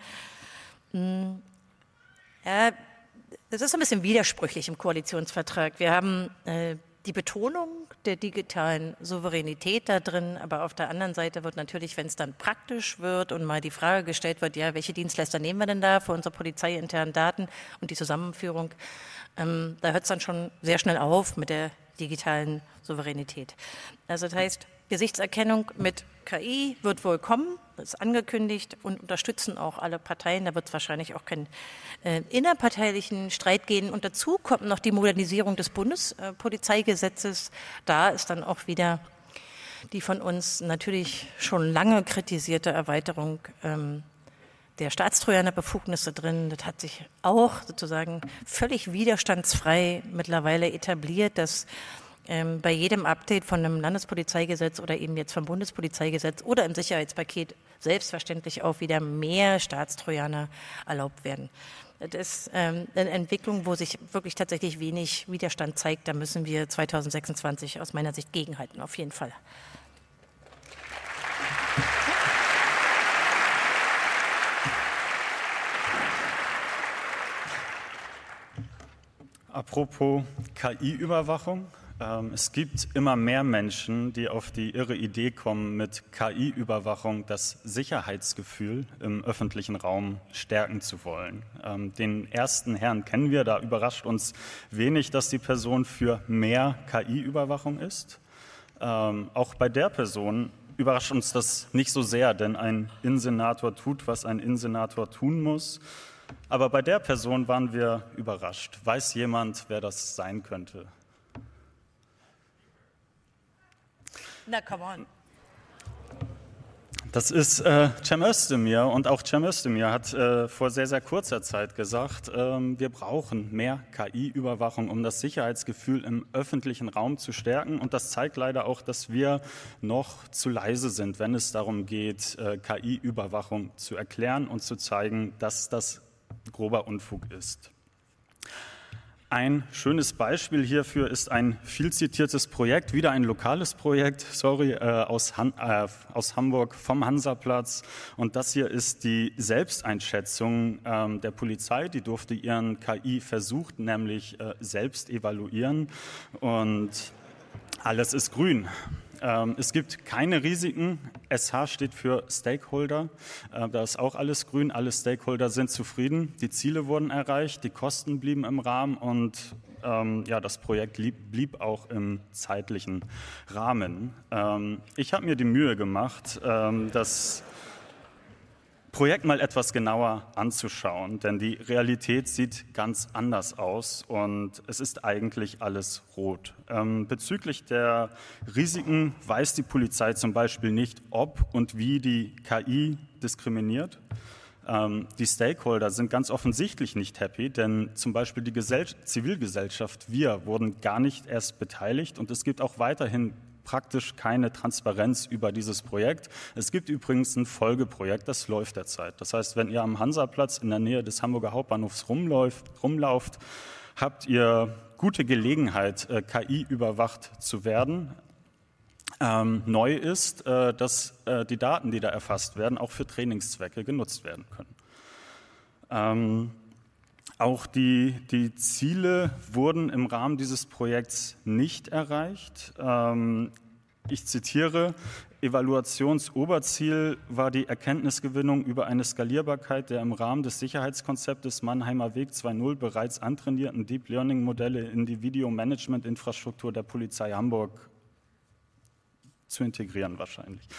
Ja, das ist ein bisschen widersprüchlich im Koalitionsvertrag. Wir haben die Betonung der digitalen Souveränität da drin, aber auf der anderen Seite wird natürlich, wenn es dann praktisch wird und mal die Frage gestellt wird, ja, welche Dienstleister nehmen wir denn da für unsere polizeiinternen Daten und die Zusammenführung, da hört es dann schon sehr schnell auf mit der digitalen Souveränität. Also das heißt, Gesichtserkennung mit KI wird wohl kommen, das ist angekündigt und unterstützen auch alle Parteien. Da wird es wahrscheinlich auch keinen innerparteilichen Streit geben. Und dazu kommt noch die Modernisierung des Bundespolizeigesetzes. Da ist dann auch wieder die von uns natürlich schon lange kritisierte Erweiterung der Staatstrojanerbefugnisse drin. Das hat sich auch sozusagen völlig widerstandsfrei mittlerweile etabliert, dass bei jedem Update von einem Landespolizeigesetz oder eben jetzt vom Bundespolizeigesetz oder im Sicherheitspaket selbstverständlich auch wieder mehr Staatstrojaner erlaubt werden. Das ist eine Entwicklung, wo sich wirklich tatsächlich wenig Widerstand zeigt. Da müssen wir 2026 aus meiner Sicht gegenhalten, auf jeden Fall. Apropos KI-Überwachung. Es gibt immer mehr Menschen, die auf die irre Idee kommen, mit KI-Überwachung das Sicherheitsgefühl im öffentlichen Raum stärken zu wollen. Den ersten Herrn kennen wir, da überrascht uns wenig, dass die Person für mehr KI-Überwachung ist. Auch bei der Person überrascht uns das nicht so sehr, denn ein Innensenator tut, was ein Innensenator tun muss. Aber bei der Person waren wir überrascht. Weiß jemand, wer das sein könnte? Na, come on. Das ist Cem Özdemir und auch Cem Özdemir hat vor sehr, sehr kurzer Zeit gesagt, wir brauchen mehr KI-Überwachung, um das Sicherheitsgefühl im öffentlichen Raum zu stärken. Und das zeigt leider auch, dass wir noch zu leise sind, wenn es darum geht, KI-Überwachung zu erklären und zu zeigen, dass das grober Unfug ist. Ein schönes Beispiel hierfür ist ein viel zitiertes Projekt, wieder ein lokales Projekt, aus Hamburg vom Hansaplatz. Und das hier ist die Selbsteinschätzung der Polizei. Die durfte ihren KI-Versuch nämlich selbst evaluieren und alles ist grün. Es gibt keine Risiken. SH steht für Stakeholder. Da ist auch alles grün. Alle Stakeholder sind zufrieden. Die Ziele wurden erreicht, die Kosten blieben im Rahmen und das Projekt blieb auch im zeitlichen Rahmen. Ich habe mir die Mühe gemacht, das Projekt mal etwas genauer anzuschauen, denn die Realität sieht ganz anders aus und es ist eigentlich alles rot. Bezüglich der Risiken weiß die Polizei zum Beispiel nicht, ob und wie die KI diskriminiert. Die Stakeholder sind ganz offensichtlich nicht happy, denn zum Beispiel die Zivilgesellschaft, wir wurden gar nicht erst beteiligt und es gibt auch weiterhin praktisch keine Transparenz über dieses Projekt. Es gibt übrigens ein Folgeprojekt, das läuft derzeit. Das heißt, wenn ihr am Hansaplatz in der Nähe des Hamburger Hauptbahnhofs rumlauft, habt ihr gute Gelegenheit, KI überwacht zu werden. Neu ist, dass die Daten, die da erfasst werden, auch für Trainingszwecke genutzt werden können. Auch die Ziele wurden im Rahmen dieses Projekts nicht erreicht. Ich zitiere, Evaluationsoberziel war die Erkenntnisgewinnung über eine Skalierbarkeit der im Rahmen des Sicherheitskonzeptes Mannheimer Weg 2.0 bereits antrainierten Deep Learning Modelle in die Video-Management-Infrastruktur der Polizei Hamburg zu integrieren wahrscheinlich.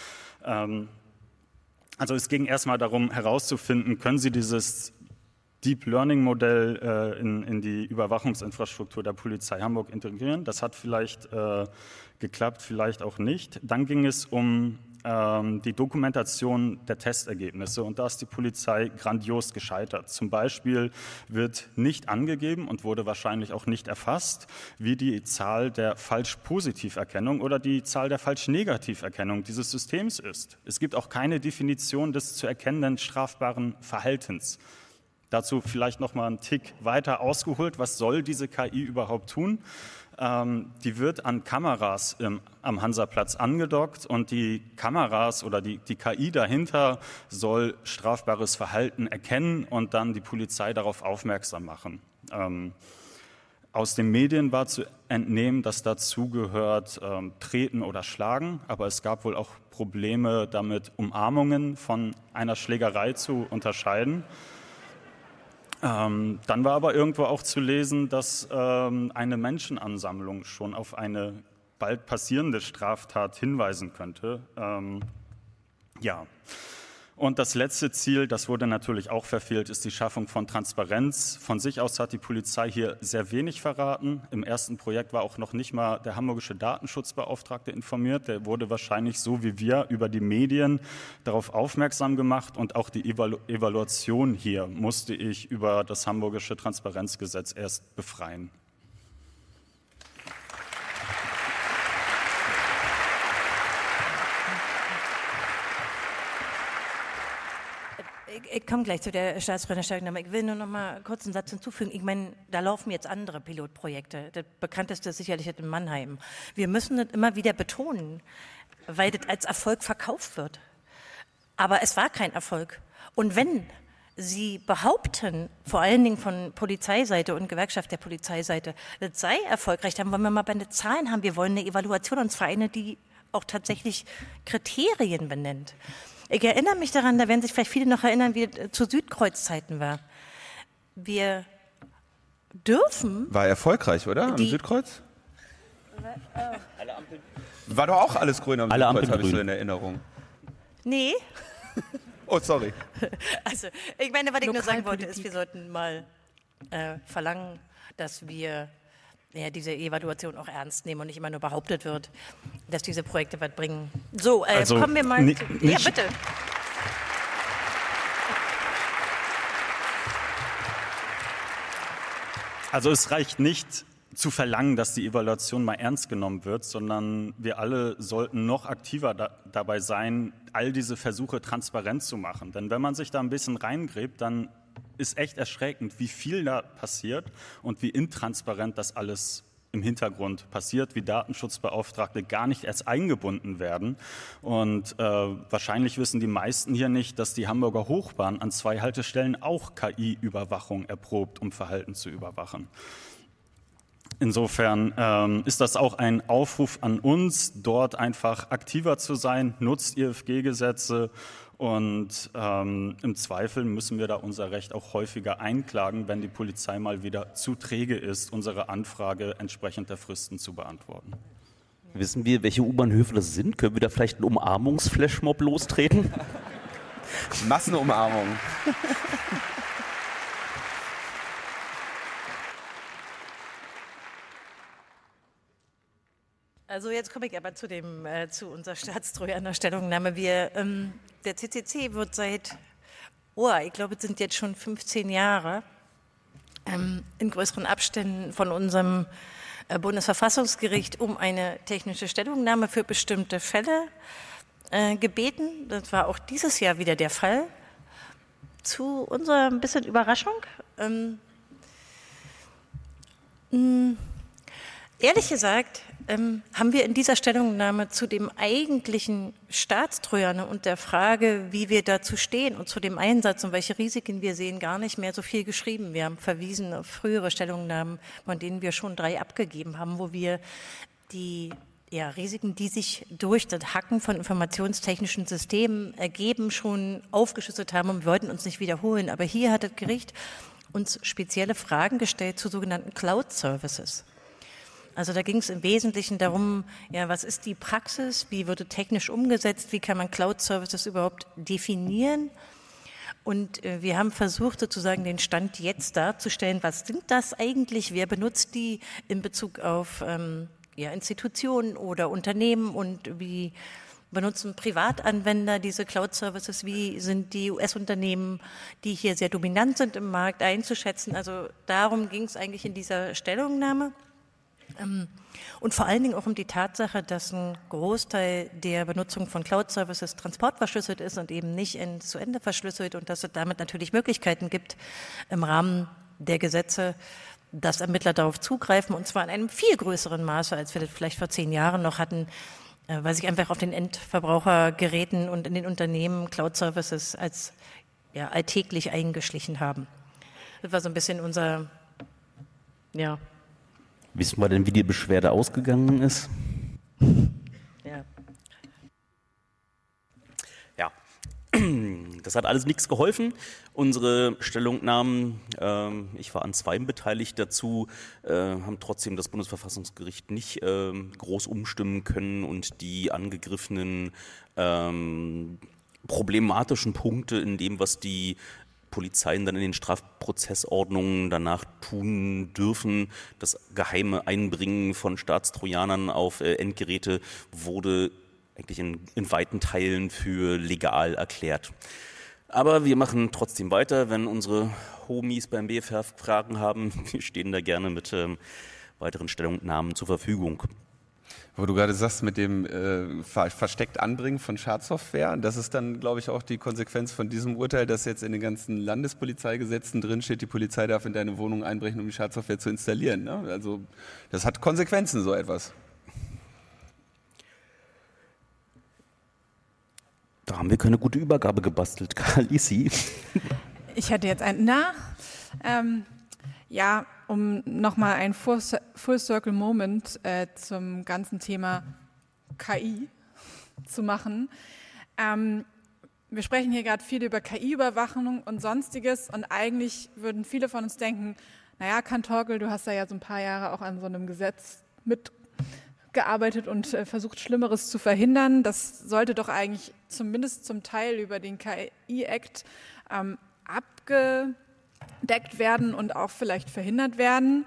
Also es ging erstmal darum herauszufinden, können Sie dieses Deep Learning Modell in die Überwachungsinfrastruktur der Polizei Hamburg integrieren. Das hat vielleicht geklappt, vielleicht auch nicht. Dann ging es um die Dokumentation der Testergebnisse und da ist die Polizei grandios gescheitert. Zum Beispiel wird nicht angegeben und wurde wahrscheinlich auch nicht erfasst, wie die Zahl der Falsch-Positiv-Erkennung oder die Zahl der Falsch-Negativ-Erkennung dieses Systems ist. Es gibt auch keine Definition des zu erkennenden strafbaren Verhaltens. Dazu vielleicht noch mal einen Tick weiter ausgeholt. Was soll diese KI überhaupt tun? Die wird an Kameras am Hansaplatz angedockt und die Kameras oder die KI dahinter soll strafbares Verhalten erkennen und dann die Polizei darauf aufmerksam machen. Aus den Medien war zu entnehmen, dass dazu gehört Treten oder Schlagen, aber es gab wohl auch Probleme damit, Umarmungen von einer Schlägerei zu unterscheiden. Dann war aber irgendwo auch zu lesen, dass eine Menschenansammlung schon auf eine bald passierende Straftat hinweisen könnte. Ja. Und das letzte Ziel, das wurde natürlich auch verfehlt, ist die Schaffung von Transparenz. Von sich aus hat die Polizei hier sehr wenig verraten. Im ersten Projekt war auch noch nicht mal der hamburgische Datenschutzbeauftragte informiert. Der wurde wahrscheinlich so wie wir über die Medien darauf aufmerksam gemacht. Und auch die Evaluation hier musste ich über das hamburgische Transparenzgesetz erst befreien. Ich komme gleich zu der Staatstrojanerstellungnahme. Ich will nur noch mal kurz einen Satz hinzufügen. Ich meine, da laufen jetzt andere Pilotprojekte. Das bekannteste ist sicherlich in Mannheim. Wir müssen das immer wieder betonen, weil das als Erfolg verkauft wird. Aber es war kein Erfolg. Und wenn Sie behaupten, vor allen Dingen von Polizeiseite und Gewerkschaft der Polizeiseite, das sei erfolgreich, dann wollen wir mal bei den Zahlen haben. Wir wollen eine Evaluation, und zwar eine, die auch tatsächlich Kriterien benennt. Ich erinnere mich daran, da werden sich vielleicht viele noch erinnern, wie es zu Südkreuz-Zeiten war. Wir dürfen... War erfolgreich, oder? Am Südkreuz? War doch auch alles grün am Südkreuz, habe ich so in Erinnerung. Nee. Oh, sorry. Also, ich meine, was ich nur sagen wollte, ist, wir sollten mal verlangen, dass wir diese Evaluation auch ernst nehmen und nicht immer nur behauptet wird, dass diese Projekte was bringen. So, also, kommen wir mal zu... Ja, bitte. Also es reicht nicht zu verlangen, dass die Evaluation mal ernst genommen wird, sondern wir alle sollten noch aktiver dabei sein, all diese Versuche transparent zu machen. Denn wenn man sich da ein bisschen reingräbt, dann ist echt erschreckend, wie viel da passiert und wie intransparent das alles im Hintergrund passiert, wie Datenschutzbeauftragte gar nicht erst eingebunden werden. Und wahrscheinlich wissen die meisten hier nicht, dass die Hamburger Hochbahn an 2 Haltestellen auch KI-Überwachung erprobt, um Verhalten zu überwachen. Insofern ist das auch ein Aufruf an uns, dort einfach aktiver zu sein, nutzt IFG-Gesetze und im Zweifel müssen wir da unser Recht auch häufiger einklagen, wenn die Polizei mal wieder zu träge ist, unsere Anfrage entsprechend der Fristen zu beantworten. Wissen wir, welche U-Bahnhöfe das sind? Können wir da vielleicht einen Umarmungs-Flashmob lostreten? Massenumarmung. Also jetzt komme ich aber zu unserer Staatstrojaner-Stellungnahme. Der CCC wird seit, ich glaube, es sind jetzt schon 15 Jahre, in größeren Abständen von unserem Bundesverfassungsgericht um eine technische Stellungnahme für bestimmte Fälle gebeten. Das war auch dieses Jahr wieder der Fall. Zu unserer ein bisschen Überraschung. Ehrlich gesagt haben wir in dieser Stellungnahme zu dem eigentlichen Staatstrojaner und der Frage, wie wir dazu stehen und zu dem Einsatz und welche Risiken wir sehen, gar nicht mehr so viel geschrieben. Wir haben verwiesen auf frühere Stellungnahmen, von denen wir schon 3 abgegeben haben, wo wir die Risiken, die sich durch das Hacken von informationstechnischen Systemen ergeben, schon aufgeschlüsselt haben und wir wollten uns nicht wiederholen. Aber hier hat das Gericht uns spezielle Fragen gestellt zu sogenannten Cloud-Services. Also da ging es im Wesentlichen darum, was ist die Praxis, wie wird es technisch umgesetzt, wie kann man Cloud-Services überhaupt definieren? Und wir haben versucht, sozusagen den Stand jetzt darzustellen, was sind das eigentlich, wer benutzt die in Bezug auf Institutionen oder Unternehmen und wie benutzen Privatanwender diese Cloud-Services, wie sind die US-Unternehmen, die hier sehr dominant sind im Markt, einzuschätzen. Also darum ging es eigentlich in dieser Stellungnahme. Und vor allen Dingen auch um die Tatsache, dass ein Großteil der Benutzung von Cloud-Services transportverschlüsselt ist und eben nicht zu Ende verschlüsselt und dass es damit natürlich Möglichkeiten gibt, im Rahmen der Gesetze, dass Ermittler darauf zugreifen und zwar in einem viel größeren Maße, als wir das vielleicht vor 10 Jahren noch hatten, weil sich einfach auf den Endverbrauchergeräten und in den Unternehmen Cloud-Services als alltäglich eingeschlichen haben. Das war so ein bisschen unser, Wissen wir denn, wie die Beschwerde ausgegangen ist? Ja. Ja, das hat alles nichts geholfen. Unsere Stellungnahmen, ich war an 2 beteiligt dazu, haben trotzdem das Bundesverfassungsgericht nicht groß umstimmen können und die angegriffenen problematischen Punkte in dem, was die Polizeien dann in den Strafprozessordnungen danach tun dürfen. Das geheime Einbringen von Staatstrojanern auf Endgeräte wurde eigentlich in weiten Teilen für legal erklärt. Aber wir machen trotzdem weiter, wenn unsere Homies beim BFH Fragen haben. Wir stehen da gerne mit weiteren Stellungnahmen zur Verfügung. Wo du gerade sagst, mit dem versteckt Anbringen von Schadsoftware, das ist dann, glaube ich, auch die Konsequenz von diesem Urteil, dass jetzt in den ganzen Landespolizeigesetzen drinsteht, die Polizei darf in deine Wohnung einbrechen, um die Schadsoftware zu installieren. Ne? Also das hat Konsequenzen, so etwas. Da haben wir keine gute Übergabe gebastelt, Kalisi. Ich hätte jetzt um nochmal ein Full-Circle-Moment zum ganzen Thema KI zu machen. Wir sprechen hier gerade viel über KI-Überwachung und Sonstiges und eigentlich würden viele von uns denken, naja, Kantorgel, du hast da ja so ein paar Jahre auch an so einem Gesetz mitgearbeitet und versucht, Schlimmeres zu verhindern. Das sollte doch eigentlich zumindest zum Teil über den KI-Act abgedeckt werden und auch vielleicht verhindert werden.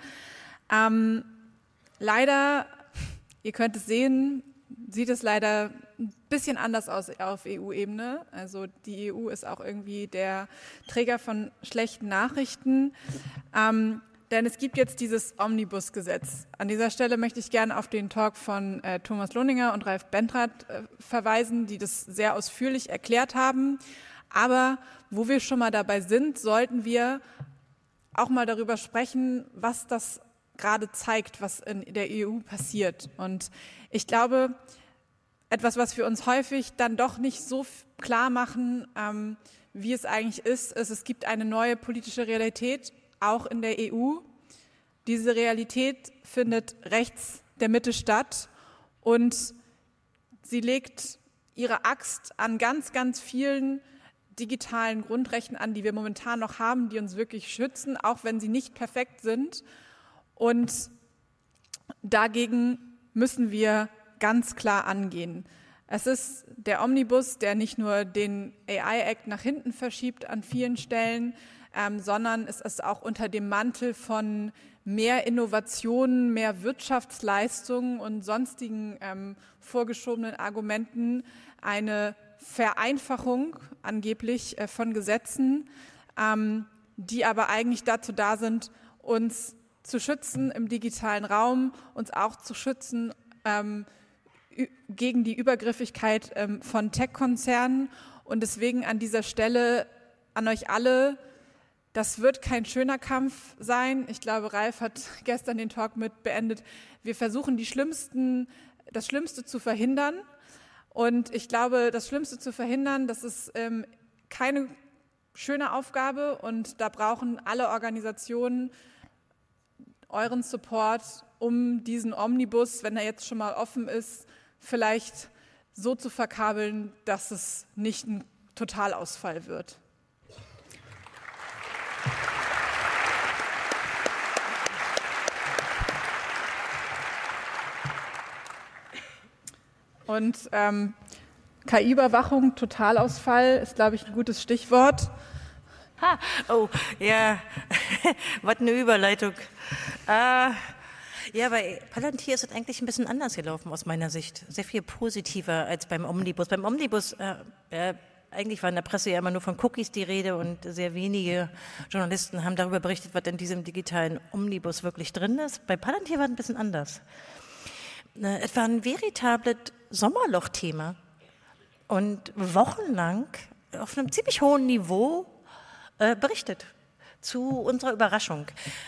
Leider, ihr könnt es sehen, sieht es leider ein bisschen anders aus auf EU-Ebene. Also die EU ist auch irgendwie der Träger von schlechten Nachrichten. Denn es gibt jetzt dieses Omnibus-Gesetz. An dieser Stelle möchte ich gerne auf den Talk von Thomas Lohninger und Ralf Bentrath verweisen, die das sehr ausführlich erklärt haben. Aber wo wir schon mal dabei sind, sollten wir auch mal darüber sprechen, was das gerade zeigt, was in der EU passiert. Und ich glaube, etwas, was wir uns häufig dann doch nicht so klar machen, wie es eigentlich ist, es gibt eine neue politische Realität, auch in der EU. Diese Realität findet rechts der Mitte statt und sie legt ihre Axt an ganz, ganz vielen digitalen Grundrechten an, die wir momentan noch haben, die uns wirklich schützen, auch wenn sie nicht perfekt sind. Und dagegen müssen wir ganz klar angehen. Es ist der Omnibus, der nicht nur den AI-Act nach hinten verschiebt an vielen Stellen, sondern es ist auch unter dem Mantel von mehr Innovationen, mehr Wirtschaftsleistungen und sonstigen vorgeschobenen Argumenten eine Vereinfachung angeblich von Gesetzen, die aber eigentlich dazu da sind, uns zu schützen im digitalen Raum, uns auch zu schützen gegen die Übergriffigkeit von Tech-Konzernen. Und deswegen an dieser Stelle an euch alle, das wird kein schöner Kampf sein. Ich glaube, Ralf hat gestern den Talk mit beendet. Wir versuchen das Schlimmste zu verhindern. Und ich glaube, das Schlimmste zu verhindern, das ist keine schöne Aufgabe. Und da brauchen alle Organisationen euren Support, um diesen Omnibus, wenn er jetzt schon mal offen ist, vielleicht so zu verkabeln, dass es nicht ein Totalausfall wird? Und KI-Überwachung, Totalausfall ist, glaube ich, ein gutes Stichwort. Oh, ja, was eine Überleitung. Ja, bei Palantir ist es eigentlich ein bisschen anders gelaufen aus meiner Sicht. Sehr viel positiver als beim Omnibus. Beim Omnibus, eigentlich war in der Presse ja immer nur von Cookies die Rede und sehr wenige Journalisten haben darüber berichtet, was in diesem digitalen Omnibus wirklich drin ist. Bei Palantir war es ein bisschen anders. Es war ein veritables Sommerloch-Thema und wochenlang auf einem ziemlich hohen Niveau berichtet, zu unserer Überraschung.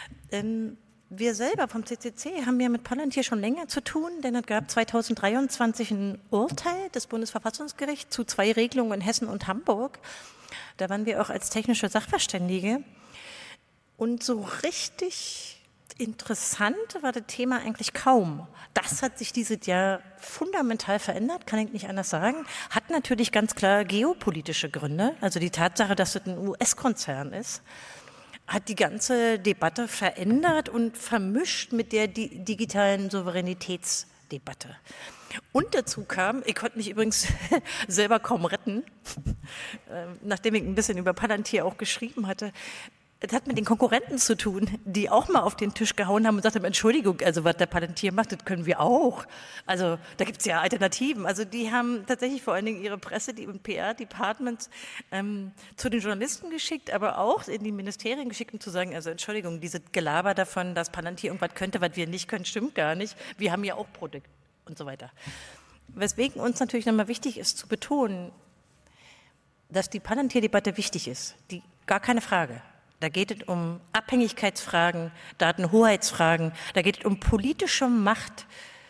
Wir selber vom CCC haben ja mit Palantir schon länger zu tun, denn es gab 2023 ein Urteil des Bundesverfassungsgerichts zu 2 Regelungen in Hessen und Hamburg. Da waren wir auch als technische Sachverständige. Und so richtig interessant war das Thema eigentlich kaum. Das hat sich dieses Jahr fundamental verändert, kann ich nicht anders sagen. Hat natürlich ganz klar geopolitische Gründe. Also die Tatsache, dass es ein US-Konzern ist, hat die ganze Debatte verändert und vermischt mit der digitalen Souveränitätsdebatte. Und dazu kam, ich konnte mich übrigens selber kaum retten, nachdem ich ein bisschen über Palantir auch geschrieben hatte. Es hat mit den Konkurrenten zu tun, die auch mal auf den Tisch gehauen haben und gesagt haben, Entschuldigung, also was der Palantir macht, das können wir auch. Also da gibt es ja Alternativen. Also die haben tatsächlich vor allen Dingen ihre Presse, die PR-Departments zu den Journalisten geschickt, aber auch in die Ministerien geschickt, um zu sagen, also Entschuldigung, dieses Gelaber davon, dass Palantir irgendwas könnte, was wir nicht können, stimmt gar nicht. Wir haben ja auch Produkte und so weiter. Weswegen uns natürlich nochmal wichtig ist zu betonen, dass die Palantir-Debatte wichtig ist. Gar keine Frage. Da geht es um Abhängigkeitsfragen, Datenhoheitsfragen, da geht es um politische Macht.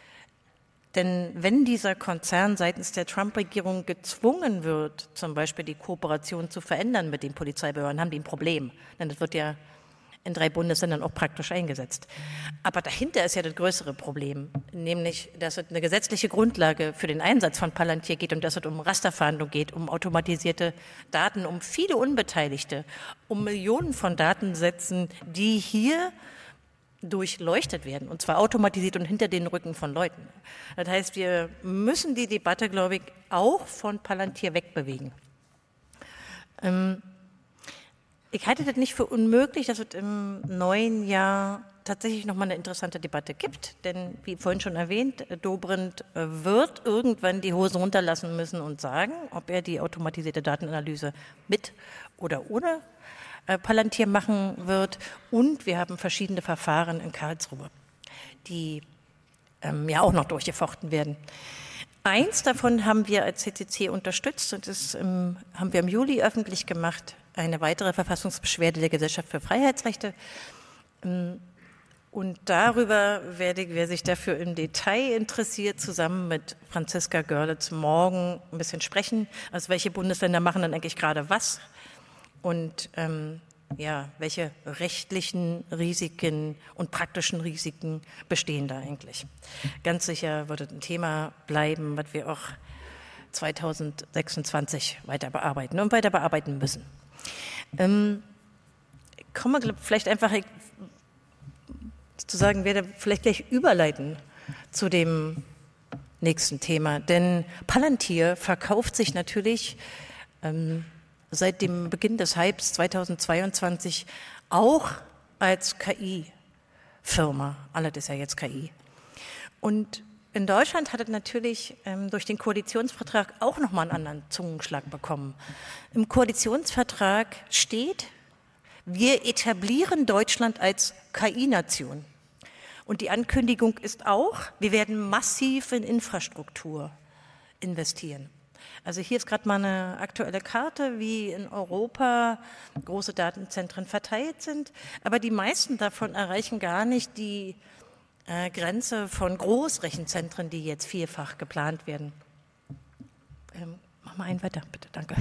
Denn wenn dieser Konzern seitens der Trump-Regierung gezwungen wird, zum Beispiel die Kooperation zu verändern mit den Polizeibehörden, haben die ein Problem. Denn das wird ja in 3 Bundesländern auch praktisch eingesetzt. Aber dahinter ist ja das größere Problem, nämlich, dass es eine gesetzliche Grundlage für den Einsatz von Palantir geht und dass es um Rasterfahndung geht, um automatisierte Daten, um viele Unbeteiligte, um Millionen von Datensätzen, die hier durchleuchtet werden, und zwar automatisiert und hinter den Rücken von Leuten. Das heißt, wir müssen die Debatte, glaube ich, auch von Palantir wegbewegen. Ich halte das nicht für unmöglich, dass es im neuen Jahr tatsächlich nochmal eine interessante Debatte gibt. Denn, wie vorhin schon erwähnt, Dobrindt wird irgendwann die Hosen runterlassen müssen und sagen, ob er die automatisierte Datenanalyse mit oder ohne Palantir machen wird. Und wir haben verschiedene Verfahren in Karlsruhe, die ja auch noch durchgefochten werden. Eins davon haben wir als CCC unterstützt und das haben wir im Juli öffentlich gemacht. Eine weitere Verfassungsbeschwerde der Gesellschaft für Freiheitsrechte. Und darüber werde ich, wer sich dafür im Detail interessiert, zusammen mit Franziska Görlitz morgen ein bisschen sprechen. Also welche Bundesländer machen dann eigentlich gerade was? Und welche rechtlichen Risiken und praktischen Risiken bestehen da eigentlich? Ganz sicher wird es ein Thema bleiben, was wir auch 2026 weiter bearbeiten und weiter bearbeiten müssen. Komme vielleicht einfach sozusagen, werde vielleicht gleich überleiten zu dem nächsten Thema. Denn Palantir verkauft sich natürlich seit dem Beginn des Hypes 2022 auch als KI-Firma. Alles ist ja jetzt KI. Und in Deutschland hat es natürlich durch den Koalitionsvertrag auch nochmal einen anderen Zungenschlag bekommen. Im Koalitionsvertrag steht, wir etablieren Deutschland als KI-Nation. Und die Ankündigung ist auch, wir werden massiv in Infrastruktur investieren. Also hier ist gerade mal eine aktuelle Karte, wie in Europa große Datenzentren verteilt sind. Aber die meisten davon erreichen gar nicht die Grenze von Großrechenzentren, die jetzt vielfach geplant werden. Mach mal einen weiter, bitte, danke.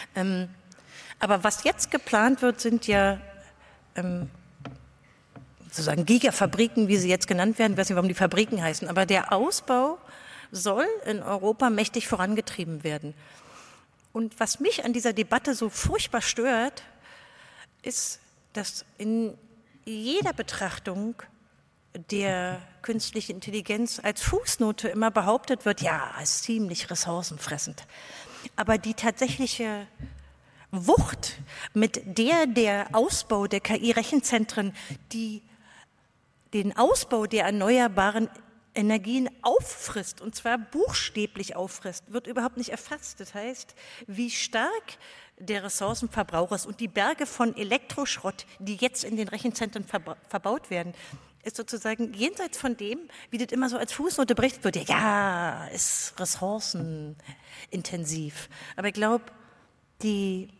Aber was jetzt geplant wird, sind ja sozusagen Gigafabriken, wie sie jetzt genannt werden, ich weiß nicht, warum die Fabriken heißen, aber der Ausbau soll in Europa mächtig vorangetrieben werden. Und was mich an dieser Debatte so furchtbar stört, ist, dass in jeder Betrachtung der künstlichen Intelligenz als Fußnote immer behauptet wird, ja, es ist ziemlich ressourcenfressend. Aber die tatsächliche Wucht, mit der Ausbau der KI-Rechenzentren, die den Ausbau der erneuerbaren Energien auffrisst, und zwar buchstäblich auffrisst, wird überhaupt nicht erfasst. Das heißt, wie stark der Ressourcenverbrauch ist und die Berge von Elektroschrott, die jetzt in den Rechenzentren verbaut werden, ist sozusagen jenseits von dem, wie das immer so als Fußnote berichtet wird, ja, ist ressourcenintensiv. Aber ich glaube, die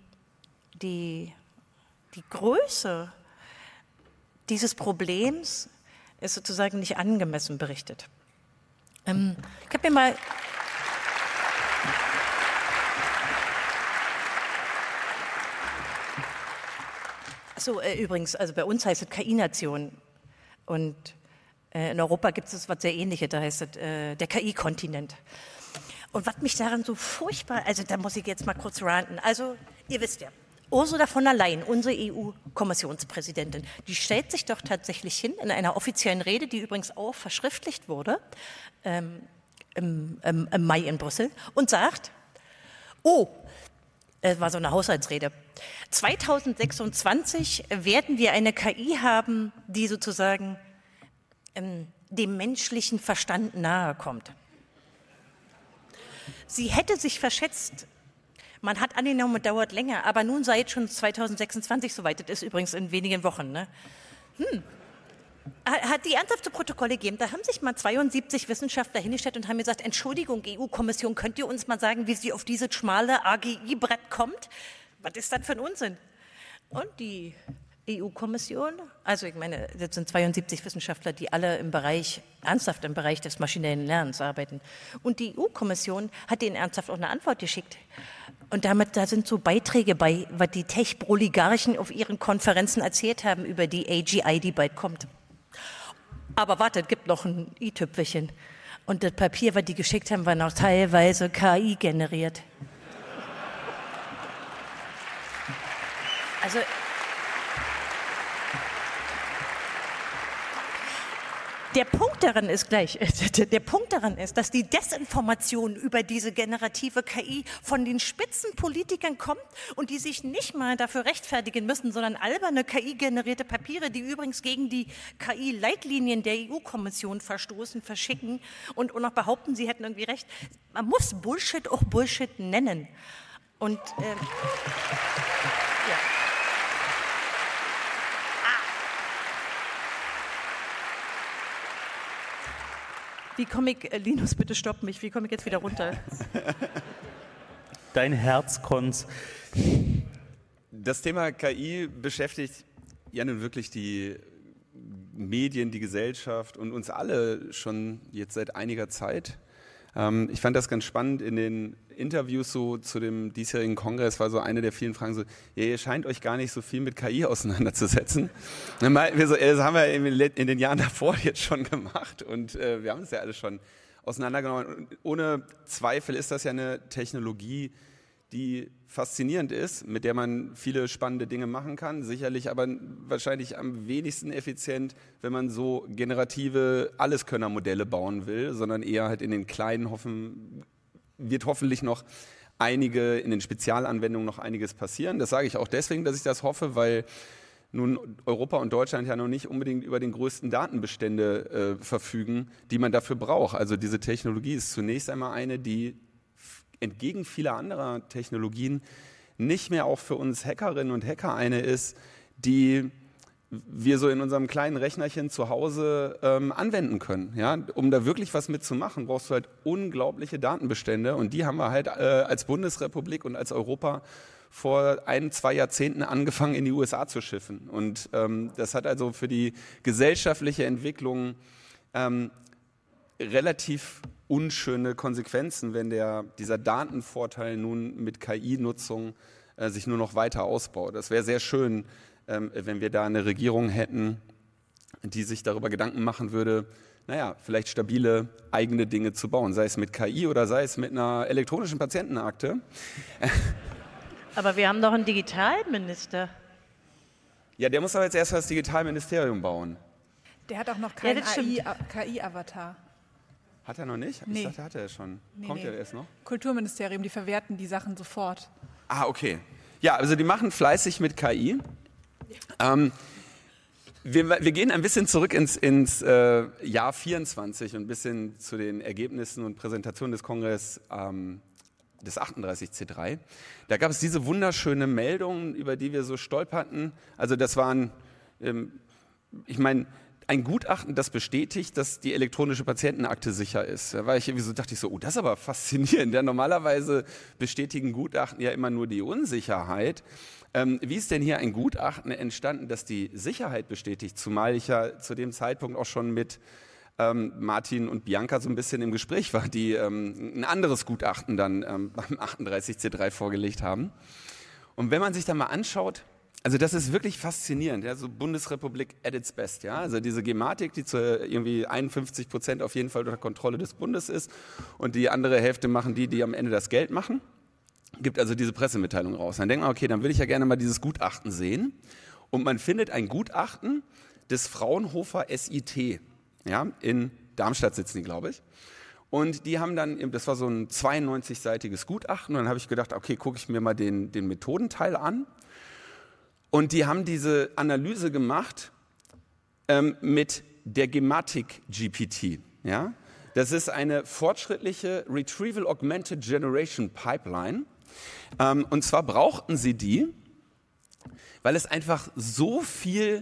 Größe dieses Problems ist sozusagen nicht angemessen berichtet. Ich habe mir mal übrigens, also bei uns heißt es KI-Nation und in Europa gibt es was sehr Ähnliches, da heißt es der KI-Kontinent. Und was mich daran so furchtbar, also da muss ich jetzt mal kurz ranten, also ihr wisst ja, Ursula von der Leyen, unsere EU-Kommissionspräsidentin, die stellt sich doch tatsächlich hin in einer offiziellen Rede, die übrigens auch verschriftlicht wurde im Mai in Brüssel, und sagt, es war so eine Haushaltsrede, 2026 werden wir eine KI haben, die sozusagen dem menschlichen Verstand nahe kommt. Sie hätte sich verschätzt. Man hat angenommen, es dauert länger, aber nun sei es schon 2026 soweit. Das ist übrigens in wenigen Wochen. Ne? Hat die ernsthafte Protokolle gegeben. Da haben sich mal 72 Wissenschaftler hingestellt und haben gesagt, Entschuldigung, EU-Kommission, könnt ihr uns mal sagen, wie sie auf dieses schmale AGI-Brett kommt? Was ist das für ein Unsinn? Und die EU-Kommission, also ich meine, das sind 72 Wissenschaftler, die alle ernsthaft im Bereich des maschinellen Lernens arbeiten. Und die EU-Kommission hat denen ernsthaft auch eine Antwort geschickt. Und da sind so Beiträge bei, was die Tech-Oligarchen auf ihren Konferenzen erzählt haben über die AGI, die bald kommt. Aber warte, es gibt noch ein i-Tüpfelchen. Und das Papier, was die geschickt haben, war noch teilweise KI generiert. Also der Punkt daran ist, dass die Desinformation über diese generative KI von den Spitzenpolitikern kommt und die sich nicht mal dafür rechtfertigen müssen, sondern alberne KI-generierte Papiere, die übrigens gegen die KI-Leitlinien der EU-Kommission verstoßen, verschicken und noch behaupten, sie hätten irgendwie recht. Man muss Bullshit auch Bullshit nennen. Und ja. Wie komme ich, Linus, bitte stopp mich, wie komme ich jetzt wieder runter? Dein Herzkons. Das Thema KI beschäftigt ja nun wirklich die Medien, die Gesellschaft und uns alle schon jetzt seit einiger Zeit. Ich fand das ganz spannend in den Interviews so zu dem diesjährigen Kongress, war so eine der vielen Fragen so, ja, ihr scheint euch gar nicht so viel mit KI auseinanderzusetzen. Das haben wir in den Jahren davor jetzt schon gemacht und wir haben es ja alles schon auseinandergenommen. Und ohne Zweifel ist das ja eine Technologie, die faszinierend ist, mit der man viele spannende Dinge machen kann, sicherlich aber wahrscheinlich am wenigsten effizient, wenn man so generative Alleskönnermodelle bauen will, sondern eher halt in den kleinen wird hoffentlich noch in den Spezialanwendungen noch einiges passieren. Das sage ich auch deswegen, dass ich das hoffe, weil nun Europa und Deutschland ja noch nicht unbedingt über den größten Datenbestände verfügen, die man dafür braucht. Also diese Technologie ist zunächst einmal eine, die entgegen vieler anderer Technologien nicht mehr auch für uns Hackerinnen und Hacker eine ist, die wir so in unserem kleinen Rechnerchen zu Hause anwenden können. Ja? Um da wirklich was mitzumachen, brauchst du halt unglaubliche Datenbestände und die haben wir halt als Bundesrepublik und als Europa vor 1-2 Jahrzehnten angefangen, in die USA zu schiffen. Und das hat also für die gesellschaftliche Entwicklung relativ unschöne Konsequenzen, wenn dieser Datenvorteil nun mit KI-Nutzung sich nur noch weiter ausbaut. Das wäre sehr schön, wenn wir da eine Regierung hätten, die sich darüber Gedanken machen würde, naja, vielleicht stabile eigene Dinge zu bauen, sei es mit KI oder sei es mit einer elektronischen Patientenakte. Aber wir haben doch einen Digitalminister. Ja, der muss aber jetzt erst das Digitalministerium bauen. Der hat auch noch keinen das stimmt. KI-Avatar. Hat er noch nicht? Nee. Ich dachte, hat er schon. Kommt der erst noch? Kulturministerium, die verwerten die Sachen sofort. Ah, okay. Ja, also die machen fleißig mit KI. Wir gehen ein bisschen zurück ins Jahr 24 und ein bisschen zu den Ergebnissen und Präsentationen des Kongress des 38C3. Da gab es diese wunderschöne Meldung, über die wir so stolperten. Also das waren, ein Gutachten, das bestätigt, dass die elektronische Patientenakte sicher ist. Da war ich irgendwie so, dachte ich so, oh, das ist aber faszinierend. Ja, normalerweise bestätigen Gutachten ja immer nur die Unsicherheit. Wie ist denn hier ein Gutachten entstanden, das die Sicherheit bestätigt? Zumal ich ja zu dem Zeitpunkt auch schon mit Martin und Bianca so ein bisschen im Gespräch war, die ein anderes Gutachten dann beim 38C3 vorgelegt haben. Und wenn man sich dann mal anschaut, also das ist wirklich faszinierend, ja, so Bundesrepublik at its best, ja, also diese Gematik, die zu irgendwie 51% auf jeden Fall unter Kontrolle des Bundes ist und die andere Hälfte machen die am Ende das Geld machen, gibt also diese Pressemitteilung raus. Dann denkt man, okay, dann will ich ja gerne mal dieses Gutachten sehen und man findet ein Gutachten des Fraunhofer SIT, ja, in Darmstadt sitzen die, glaube ich. Und die haben dann, das war so ein 92-seitiges Gutachten und dann habe ich gedacht, okay, gucke ich mir mal den Methodenteil an. Und die haben diese Analyse gemacht mit der Gematik GPT. Ja? Das ist eine fortschrittliche Retrieval Augmented Generation Pipeline. Und zwar brauchten sie die, weil es einfach so viel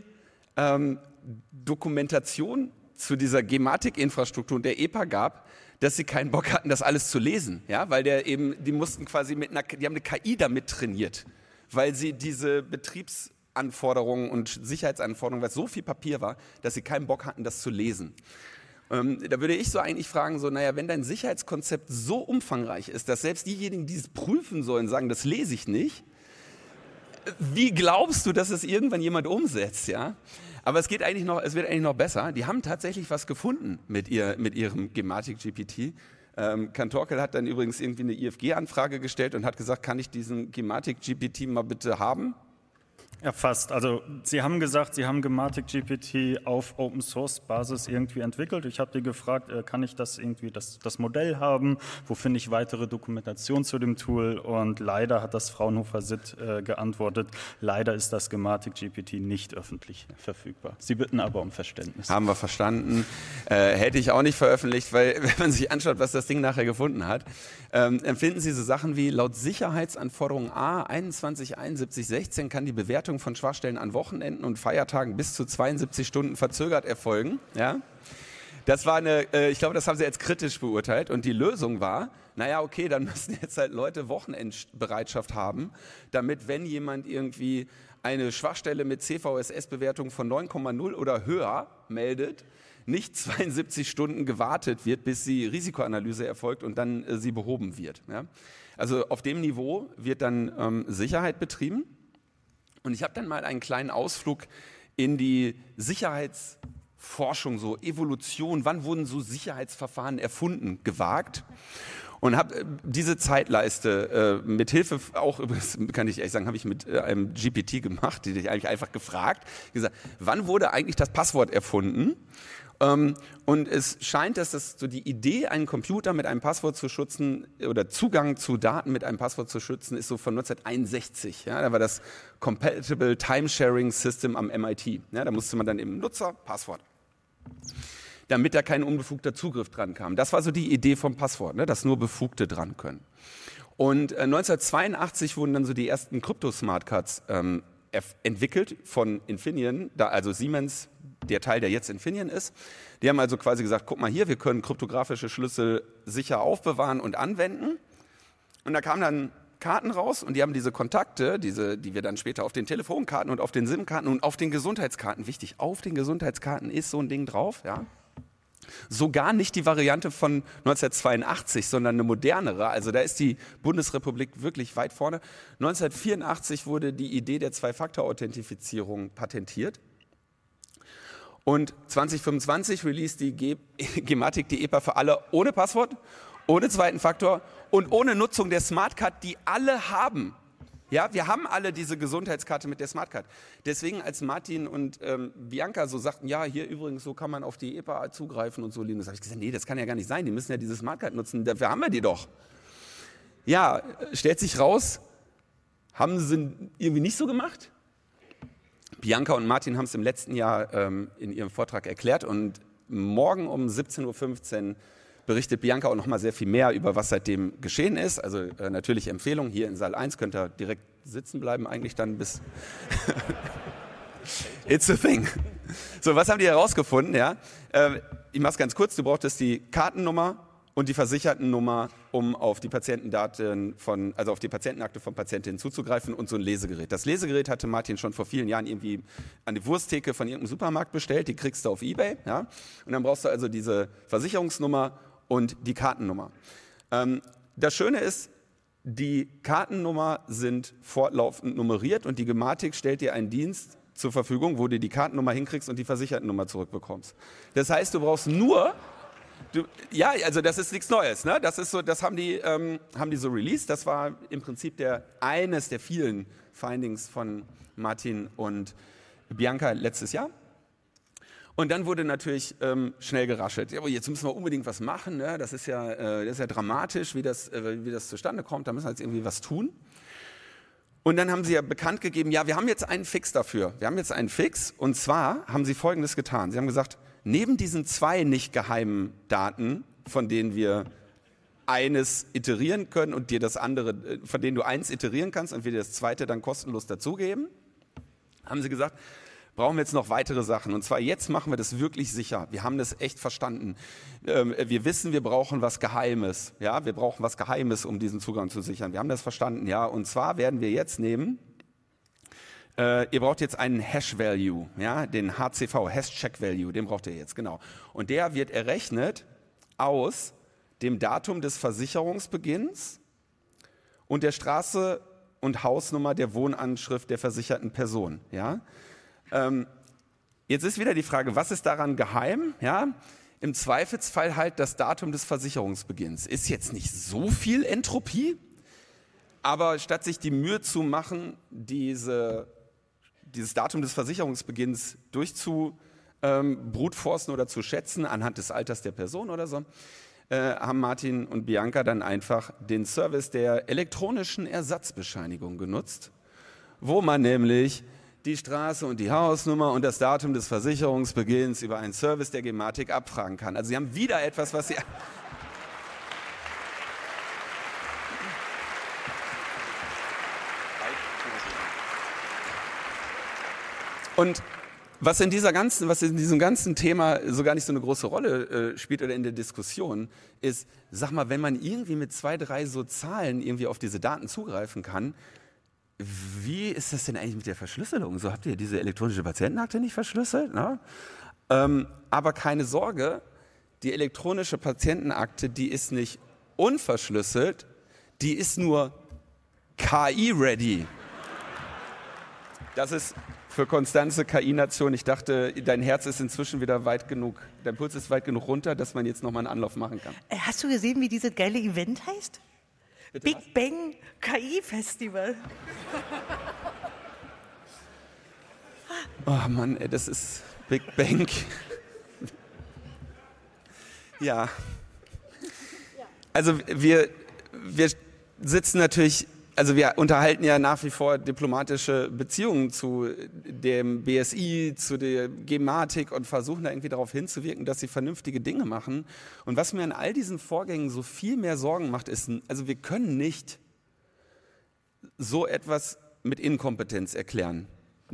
Dokumentation zu dieser Gematik-Infrastruktur und der EPA gab, dass sie keinen Bock hatten, das alles zu lesen. Ja? Weil die mussten quasi die haben eine KI damit trainiert, weil sie diese Betriebsanforderungen und Sicherheitsanforderungen, weil es so viel Papier war, dass sie keinen Bock hatten, das zu lesen. Da würde ich so eigentlich fragen, wenn dein Sicherheitskonzept so umfangreich ist, dass selbst diejenigen, die es prüfen sollen, sagen, das lese ich nicht, wie glaubst du, dass es irgendwann jemand umsetzt, ja? Aber es wird eigentlich noch besser. Die haben tatsächlich was gefunden mit ihrem Gematik-GPT. Kantorkel hat dann übrigens irgendwie eine IFG-Anfrage gestellt und hat gesagt, kann ich diesen Gematik-GPT mal bitte haben? Ja, fast. Also Sie haben gesagt, Sie haben Gematik-GPT auf Open-Source-Basis irgendwie entwickelt. Ich habe die gefragt, kann ich das irgendwie das Modell haben? Wo finde ich weitere Dokumentation zu dem Tool? Und leider hat das Fraunhofer SIT geantwortet, leider ist das Gematik-GPT nicht öffentlich verfügbar. Sie bitten aber um Verständnis. Haben wir verstanden. Hätte ich auch nicht veröffentlicht, weil wenn man sich anschaut, was das Ding nachher gefunden hat, empfinden Sie so Sachen wie laut Sicherheitsanforderung A 217116 kann die Bewertung von Schwachstellen an Wochenenden und Feiertagen bis zu 72 Stunden verzögert erfolgen. Ja? Das war ich glaube, das haben sie jetzt kritisch beurteilt und die Lösung war, naja, okay, dann müssen jetzt halt Leute Wochenendbereitschaft haben, damit wenn jemand irgendwie eine Schwachstelle mit CVSS-Bewertung von 9,0 oder höher meldet, nicht 72 Stunden gewartet wird, bis die Risikoanalyse erfolgt und dann sie behoben wird. Ja? Also auf dem Niveau wird dann Sicherheit betrieben. Und ich habe dann mal einen kleinen Ausflug in die Sicherheitsforschung, so Evolution, wann wurden so Sicherheitsverfahren erfunden, gewagt. Und habe diese Zeitleiste mit Hilfe, auch übrigens, kann ich ehrlich sagen, habe ich mit einem GPT gemacht, die ich eigentlich einfach gefragt, gesagt, wann wurde eigentlich das Passwort erfunden? Und es scheint, dass das so die Idee, einen Computer mit einem Passwort zu schützen oder Zugang zu Daten mit einem Passwort zu schützen, ist so von 1961. Ja, da war das Compatible Time-Sharing System am MIT. Ja, da musste man dann im Nutzer Passwort, damit da kein unbefugter Zugriff dran kam. Das war so die Idee vom Passwort, ne, dass nur Befugte dran können. Und 1982 wurden dann so die ersten Krypto-Smartcards entwickelt von Infineon, also Siemens, der Teil, der jetzt Infineon ist. Die haben also quasi gesagt, guck mal hier, wir können kryptografische Schlüssel sicher aufbewahren und anwenden. Und da kamen dann Karten raus und die haben diese Kontakte, die wir dann später auf den Telefonkarten und auf den SIM-Karten und auf den Gesundheitskarten, wichtig, auf den Gesundheitskarten ist so ein Ding drauf, ja. Sogar nicht die Variante von 1982, sondern eine modernere. Also da ist die Bundesrepublik wirklich weit vorne. 1984 wurde die Idee der Zwei-Faktor-Authentifizierung patentiert. Und 2025 release die Gematik die EPA für alle ohne Passwort, ohne zweiten Faktor und ohne Nutzung der Smartcard, die alle haben. Ja, wir haben alle diese Gesundheitskarte mit der Smartcard. Deswegen, als Martin und Bianca so sagten, ja, hier übrigens, so kann man auf die EPA zugreifen und so, habe ich gesagt, nee, das kann ja gar nicht sein, die müssen ja diese Smartcard nutzen, dafür haben wir die doch. Ja, stellt sich raus, haben sie irgendwie nicht so gemacht. Bianca und Martin haben es im letzten Jahr in ihrem Vortrag erklärt und morgen um 17.15 Uhr berichtet Bianca auch noch mal sehr viel mehr über was seitdem geschehen ist. Also natürlich Empfehlung, hier in Saal 1 könnt ihr direkt sitzen bleiben, eigentlich dann bis... It's a thing. So, was haben die herausgefunden? Ja? Ich mache es ganz kurz, du brauchtest die Kartennummer und die Versichertennummer, um auf die Patientendaten also auf die Patientenakte von Patientinnen zuzugreifen und so ein Lesegerät. Das Lesegerät hatte Martin schon vor vielen Jahren irgendwie an die Wursttheke von irgendeinem Supermarkt bestellt, die kriegst du auf eBay. Ja? Und dann brauchst du also diese Versicherungsnummer und die Kartennummer. Das Schöne ist, die Kartennummer sind fortlaufend nummeriert und die Gematik stellt dir einen Dienst zur Verfügung, wo du die Kartennummer hinkriegst und die Versichertennummer zurückbekommst. Das heißt, du brauchst nur... ja, also das ist nichts Neues. Ne? Das ist so, das haben die so released. Das war im Prinzip eines der vielen Findings von Martin und Bianca letztes Jahr. Und dann wurde natürlich schnell geraschelt. Ja, aber jetzt müssen wir unbedingt was machen. Ne? Das ist ja dramatisch, wie das zustande kommt. Da müssen wir jetzt irgendwie was tun. Und dann haben sie ja bekannt gegeben, ja, wir haben jetzt einen Fix dafür. Wir haben jetzt einen Fix. Und zwar haben sie Folgendes getan. Sie haben gesagt, neben diesen 2 nicht geheimen Daten, von denen wir eines iterieren können und dir das andere, von denen du eins iterieren kannst und wir dir das zweite dann kostenlos dazugeben, haben sie gesagt, brauchen wir jetzt noch weitere Sachen. Und zwar jetzt machen wir das wirklich sicher. Wir haben das echt verstanden. Wir wissen, wir brauchen was Geheimes. Ja, wir brauchen was Geheimes, um diesen Zugang zu sichern. Wir haben das verstanden. Ja, und zwar werden wir jetzt nehmen, ihr braucht jetzt einen Hash-Value, ja, den HCV, Hash-Check-Value, den braucht ihr jetzt, genau. Und der wird errechnet aus dem Datum des Versicherungsbeginns und der Straße und Hausnummer der Wohnanschrift der versicherten Person, ja. Jetzt ist wieder die Frage, was ist daran geheim? Ja, im Zweifelsfall halt das Datum des Versicherungsbeginns. Ist jetzt nicht so viel Entropie, aber statt sich die Mühe zu machen, dieses Datum des Versicherungsbeginns brutforcen oder zu schätzen anhand des Alters der Person oder so, haben Martin und Bianca dann einfach den Service der elektronischen Ersatzbescheinigung genutzt, wo man nämlich die Straße und die Hausnummer und das Datum des Versicherungsbeginns über einen Service der Gematik abfragen kann. Also sie haben wieder etwas, was sie... Und was in diesem ganzen Thema so gar nicht so eine große Rolle spielt oder in der Diskussion, ist, sag mal, wenn man irgendwie mit 2, 3 so Zahlen irgendwie auf diese Daten zugreifen kann, wie ist das denn eigentlich mit der Verschlüsselung? So, habt ihr diese elektronische Patientenakte nicht verschlüsselt? Ne? Aber keine Sorge, die elektronische Patientenakte, die ist nicht unverschlüsselt, die ist nur KI-ready. Das ist für Konstanze KI-Nation. Ich dachte, dein Herz ist inzwischen wieder weit genug, dein Puls ist weit genug runter, dass man jetzt nochmal einen Anlauf machen kann. Hast du gesehen, wie dieses geile Event heißt? Bitte Big was? Bang KI-Festival. Oh Mann, ey, das ist Big Bang. Ja. Also wir sitzen natürlich, also wir unterhalten ja nach wie vor diplomatische Beziehungen zu dem BSI, zu der Gematik und versuchen da irgendwie darauf hinzuwirken, dass sie vernünftige Dinge machen. Und was mir an all diesen Vorgängen so viel mehr Sorgen macht, ist, also wir können nicht so etwas mit Inkompetenz erklären.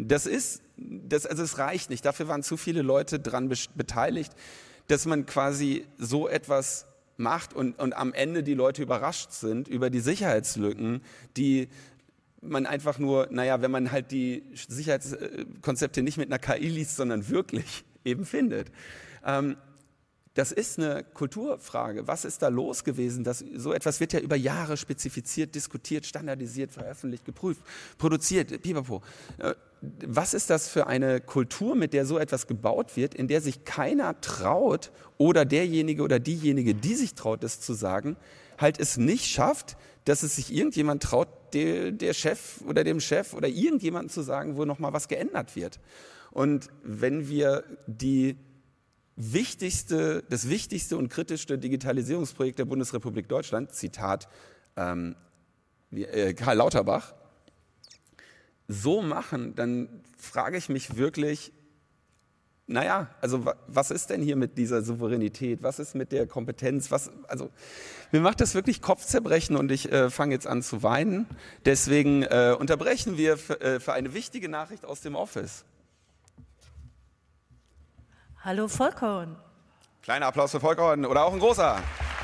Es reicht nicht. Dafür waren zu viele Leute dran beteiligt, dass man quasi so etwas macht und am Ende die Leute überrascht sind über die Sicherheitslücken, die man einfach nur, wenn man halt die Sicherheitskonzepte nicht mit einer KI liest, sondern wirklich eben findet. Das ist eine Kulturfrage. Was ist da los gewesen? So etwas wird ja über Jahre spezifiziert, diskutiert, standardisiert, veröffentlicht, geprüft, produziert, pipapo. was ist das für eine Kultur, mit der so etwas gebaut wird, in der sich keiner traut oder derjenige oder diejenige, die sich traut, das zu sagen, halt es nicht schafft, dass es sich irgendjemand traut, der Chef oder dem Chef oder irgendjemandem zu sagen, wo nochmal was geändert wird. Und wenn wir das wichtigste und kritischste Digitalisierungsprojekt der Bundesrepublik Deutschland, Zitat Karl Lauterbach, so machen, dann frage ich mich wirklich, naja, also was ist denn hier mit dieser Souveränität? Was ist mit der Kompetenz? Also mir macht das wirklich Kopfzerbrechen und ich fange jetzt an zu weinen. Deswegen unterbrechen wir für eine wichtige Nachricht aus dem Office. Hallo Volkhorn. Kleiner Applaus für Volkhorn oder auch ein großer.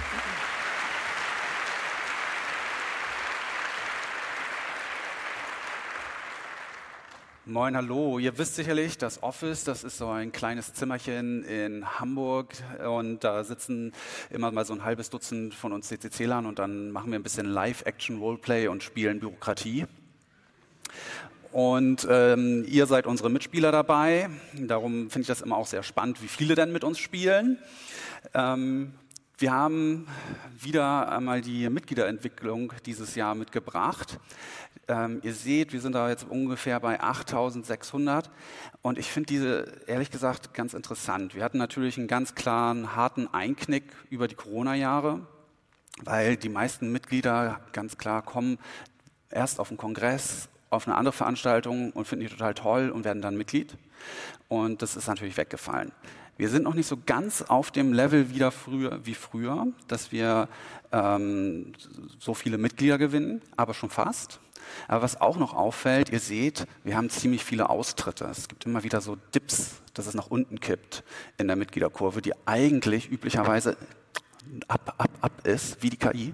Moin, hallo. Ihr wisst sicherlich, das Office, das ist so ein kleines Zimmerchen in Hamburg und da sitzen immer mal so ein halbes Dutzend von uns CCC-Lern und dann machen wir ein bisschen Live-Action-Roleplay und spielen Bürokratie. Und ihr seid unsere Mitspieler dabei, darum finde ich das immer auch sehr spannend, wie viele denn mit uns spielen. Wir haben wieder einmal die Mitgliederentwicklung dieses Jahr mitgebracht. Ihr seht, wir sind da jetzt ungefähr bei 8.600 und ich finde diese ehrlich gesagt ganz interessant. Wir hatten natürlich einen ganz klaren, harten Einknick über die Corona-Jahre, weil die meisten Mitglieder ganz klar kommen erst auf den Kongress, auf eine andere Veranstaltung und finden die total toll und werden dann Mitglied. Und das ist natürlich weggefallen. Wir sind noch nicht so ganz auf dem Level wie früher, dass wir so viele Mitglieder gewinnen, aber schon fast. Aber was auch noch auffällt, ihr seht, wir haben ziemlich viele Austritte. Es gibt immer wieder so Dips, dass es nach unten kippt in der Mitgliederkurve, die eigentlich üblicherweise ab ist, wie die KI.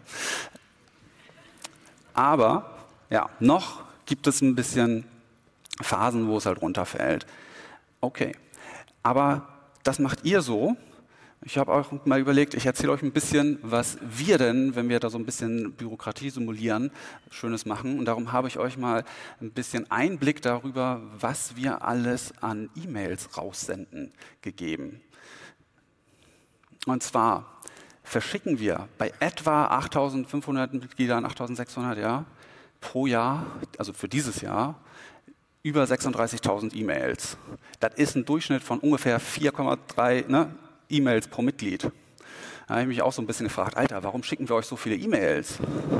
Aber ja, noch gibt es ein bisschen Phasen, wo es halt runterfällt. Okay, aber das macht ihr so. Ich habe auch mal überlegt, ich erzähle euch ein bisschen, was wir denn, wenn wir da so ein bisschen Bürokratie simulieren, Schönes machen. Und darum habe ich euch mal ein bisschen Einblick darüber, was wir alles an E-Mails raussenden, gegeben. Und zwar verschicken wir bei etwa 8.500 Mitgliedern, 8.600 pro Jahr, also für dieses Jahr, über 36.000 E-Mails. Das ist ein Durchschnitt von ungefähr 4,3 E-Mails pro Mitglied. Da habe ich mich auch so ein bisschen gefragt, Alter, warum schicken wir euch so viele E-Mails?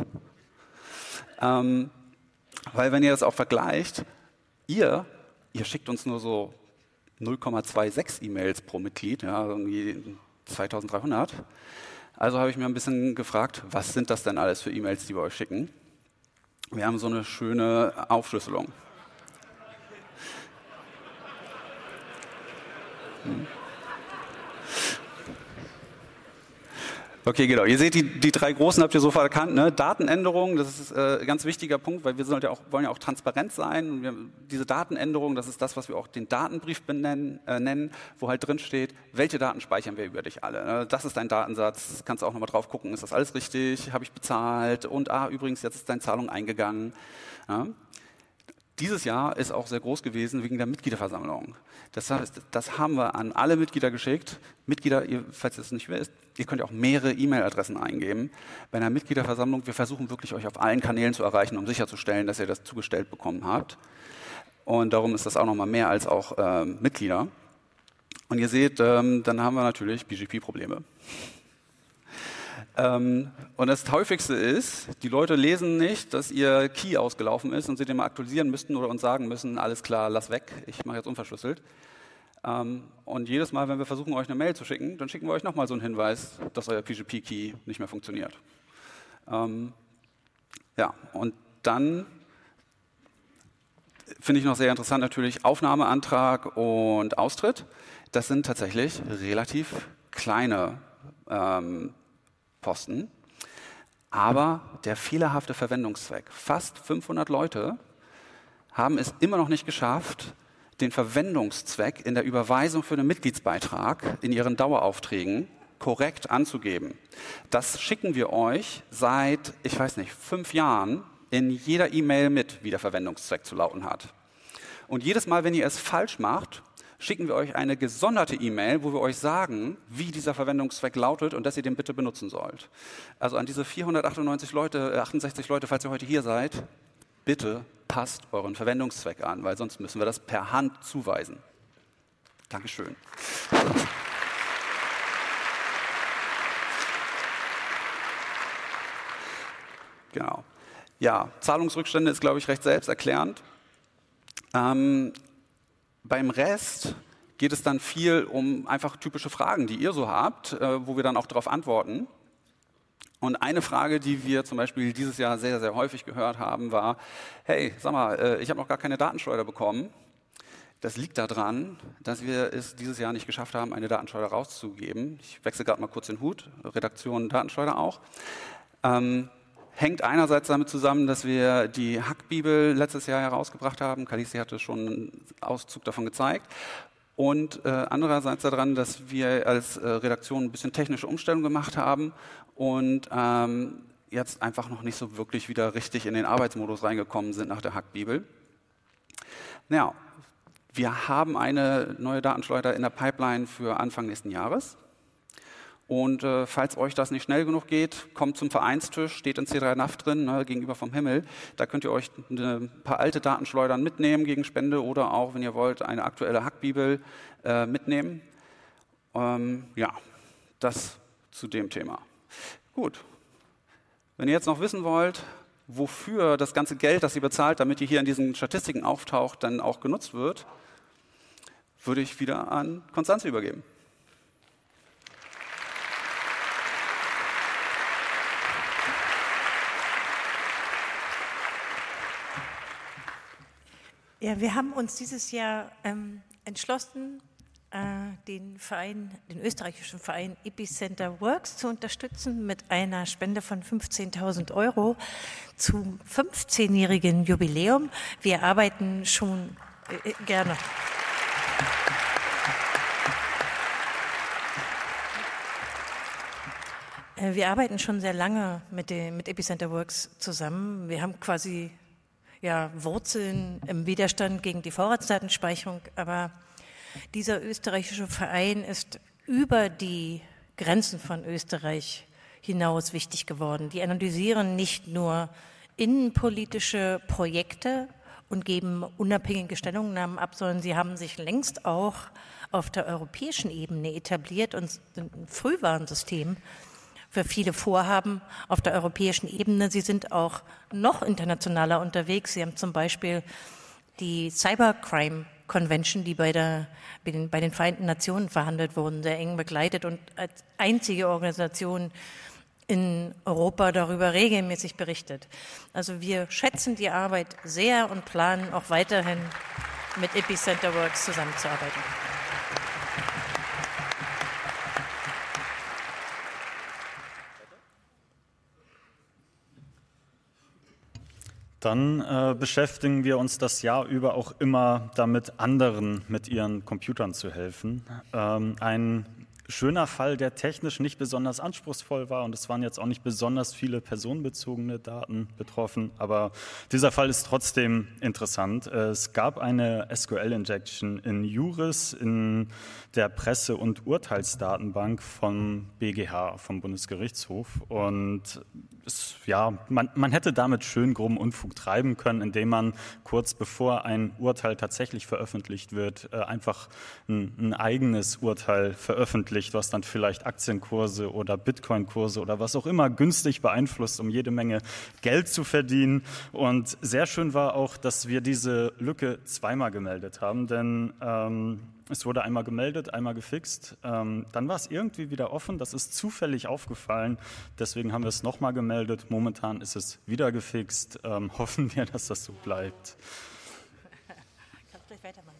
Weil wenn ihr das auch vergleicht, ihr schickt uns nur so 0,26 E-Mails pro Mitglied, ja, irgendwie 2.300. Also habe ich mir ein bisschen gefragt, was sind das denn alles für E-Mails, die wir euch schicken? Wir haben so eine schöne Aufschlüsselung. Okay, genau. Ihr seht, die drei großen habt ihr sofort erkannt. Ne? Datenänderungen, das ist ein ganz wichtiger Punkt, weil wir wollen ja auch transparent sein. Und diese Datenänderung, das ist das, was wir auch den Datenbrief nennen, wo halt drin steht, welche Daten speichern wir über dich alle. Ne? Das ist dein Datensatz, kannst du auch nochmal drauf gucken, ist das alles richtig, habe ich bezahlt und übrigens, jetzt ist deine Zahlung eingegangen. Ja? Dieses Jahr ist auch sehr groß gewesen wegen der Mitgliederversammlung. Das heißt, das haben wir an alle Mitglieder geschickt. Mitglieder, falls ihr es nicht wisst, ihr könnt ja auch mehrere E-Mail-Adressen eingeben. Bei einer Mitgliederversammlung, wir versuchen wirklich euch auf allen Kanälen zu erreichen, um sicherzustellen, dass ihr das zugestellt bekommen habt. Und darum ist das auch nochmal mehr als auch Mitglieder. Und ihr seht, dann haben wir natürlich BGP-Probleme. Und das häufigste ist, die Leute lesen nicht, dass ihr Key ausgelaufen ist und sie den mal aktualisieren müssten oder uns sagen müssen, alles klar, lass weg, ich mache jetzt unverschlüsselt. Und jedes Mal, wenn wir versuchen, euch eine Mail zu schicken, dann schicken wir euch nochmal so einen Hinweis, dass euer PGP-Key nicht mehr funktioniert. Ja, und dann finde ich noch sehr interessant natürlich Aufnahmeantrag und Austritt. Das sind tatsächlich relativ kleine Posten, aber der fehlerhafte Verwendungszweck. Fast 500 Leute haben es immer noch nicht geschafft, den Verwendungszweck in der Überweisung für den Mitgliedsbeitrag in ihren Daueraufträgen korrekt anzugeben. Das schicken wir euch seit, 5 Jahren in jeder E-Mail mit, wie der Verwendungszweck zu lauten hat. Und jedes Mal, wenn ihr es falsch macht, schicken wir euch eine gesonderte E-Mail, wo wir euch sagen, wie dieser Verwendungszweck lautet und dass ihr den bitte benutzen sollt. Also an diese 468 Leute, falls ihr heute hier seid, bitte passt euren Verwendungszweck an, weil sonst müssen wir das per Hand zuweisen. Dankeschön. Genau. Ja, Zahlungsrückstände ist, glaube ich, recht selbsterklärend. Beim Rest geht es dann viel um einfach typische Fragen, die ihr so habt, wo wir dann auch darauf antworten. Und eine Frage, die wir zum Beispiel dieses Jahr sehr, sehr häufig gehört haben, war, hey, sag mal, ich habe noch gar keine Datenschleuder bekommen. Das liegt daran, dass wir es dieses Jahr nicht geschafft haben, eine Datenschleuder rauszugeben. Ich wechsle gerade mal kurz den Hut, Redaktion Datenschleuder auch. Hängt einerseits damit zusammen, dass wir die Hackbibel letztes Jahr herausgebracht haben. Kalisi hatte schon einen Auszug davon gezeigt. Und andererseits daran, dass wir als Redaktion ein bisschen technische Umstellung gemacht haben und jetzt einfach noch nicht so wirklich wieder richtig in den Arbeitsmodus reingekommen sind nach der Hackbibel. Naja, wir haben eine neue Datenschleuder in der Pipeline für Anfang nächsten Jahres. Und falls euch das nicht schnell genug geht, kommt zum Vereinstisch, steht in C3NAV drin, gegenüber vom Himmel. Da könnt ihr euch ein paar alte Datenschleudern mitnehmen gegen Spende oder auch, wenn ihr wollt, eine aktuelle Hackbibel mitnehmen. Ja, das zu dem Thema. Gut. Wenn ihr jetzt noch wissen wollt, wofür das ganze Geld, das ihr bezahlt, damit ihr hier in diesen Statistiken auftaucht, dann auch genutzt wird, würde ich wieder an Konstanze übergeben. Ja, wir haben uns dieses Jahr entschlossen, den österreichischen Verein Epicenter Works zu unterstützen mit einer Spende von 15.000 € zum 15-jährigen Jubiläum. Wir arbeiten schon gerne. Wir arbeiten schon sehr lange mit Epicenter Works zusammen. Wir haben quasi Wurzeln im Widerstand gegen die Vorratsdatenspeicherung, aber dieser österreichische Verein ist über die Grenzen von Österreich hinaus wichtig geworden. Die analysieren nicht nur innenpolitische Projekte und geben unabhängige Stellungnahmen ab, sondern sie haben sich längst auch auf der europäischen Ebene etabliert und sind ein Frühwarnsystem für viele Vorhaben auf der europäischen Ebene. Sie sind auch noch internationaler unterwegs. Sie haben zum Beispiel die Cybercrime Convention, die bei den Vereinten Nationen verhandelt wurden, sehr eng begleitet und als einzige Organisation in Europa darüber regelmäßig berichtet. Also wir schätzen die Arbeit sehr und planen auch weiterhin mit Epicenter Works zusammenzuarbeiten. Dann beschäftigen wir uns das Jahr über auch immer damit, anderen mit ihren Computern zu helfen. Ein schöner Fall, der technisch nicht besonders anspruchsvoll war, und es waren jetzt auch nicht besonders viele personenbezogene Daten betroffen, aber dieser Fall ist trotzdem interessant. Es gab eine SQL-Injection in Juris, in der Presse- und Urteilsdatenbank vom BGH, vom Bundesgerichtshof, und man hätte damit schön groben Unfug treiben können, indem man kurz bevor ein Urteil tatsächlich veröffentlicht wird, einfach ein eigenes Urteil veröffentlicht, was dann vielleicht Aktienkurse oder Bitcoin-Kurse oder was auch immer günstig beeinflusst, um jede Menge Geld zu verdienen. Und sehr schön war auch, dass wir diese Lücke zweimal gemeldet haben, denn es wurde einmal gemeldet, einmal gefixt. Dann war es irgendwie wieder offen. Das ist zufällig aufgefallen. Deswegen haben wir es nochmal gemeldet. Momentan ist es wieder gefixt. Hoffen wir, dass das so bleibt. Kannst du gleich weitermachen?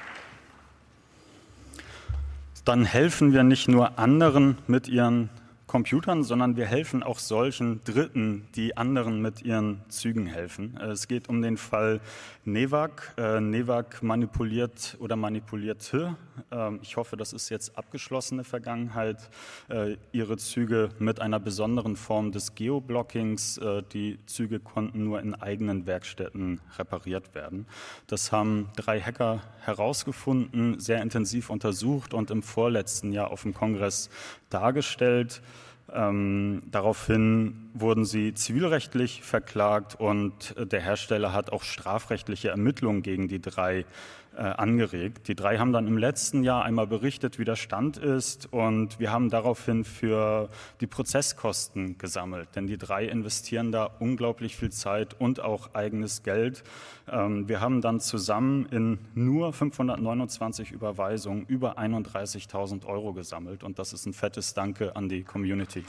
Dann helfen wir nicht nur anderen mit ihren Computern, sondern wir helfen auch solchen Dritten, die anderen mit ihren Zügen helfen. Es geht um den Fall Nevak. Nevak manipulierte, ich hoffe, das ist jetzt abgeschlossene Vergangenheit, ihre Züge mit einer besonderen Form des Geoblockings. Die Züge konnten nur in eigenen Werkstätten repariert werden. Das haben 3 Hacker herausgefunden, sehr intensiv untersucht und im vorletzten Jahr auf dem Kongress dargestellt. Daraufhin wurden sie zivilrechtlich verklagt und der Hersteller hat auch strafrechtliche Ermittlungen gegen die 3 angeregt. Die 3 haben dann im letzten Jahr einmal berichtet, wie der Stand ist, und wir haben daraufhin für die Prozesskosten gesammelt, denn die 3 investieren da unglaublich viel Zeit und auch eigenes Geld. Wir haben dann zusammen in nur 529 Überweisungen über 31.000 € gesammelt, und das ist ein fettes Danke an die Community.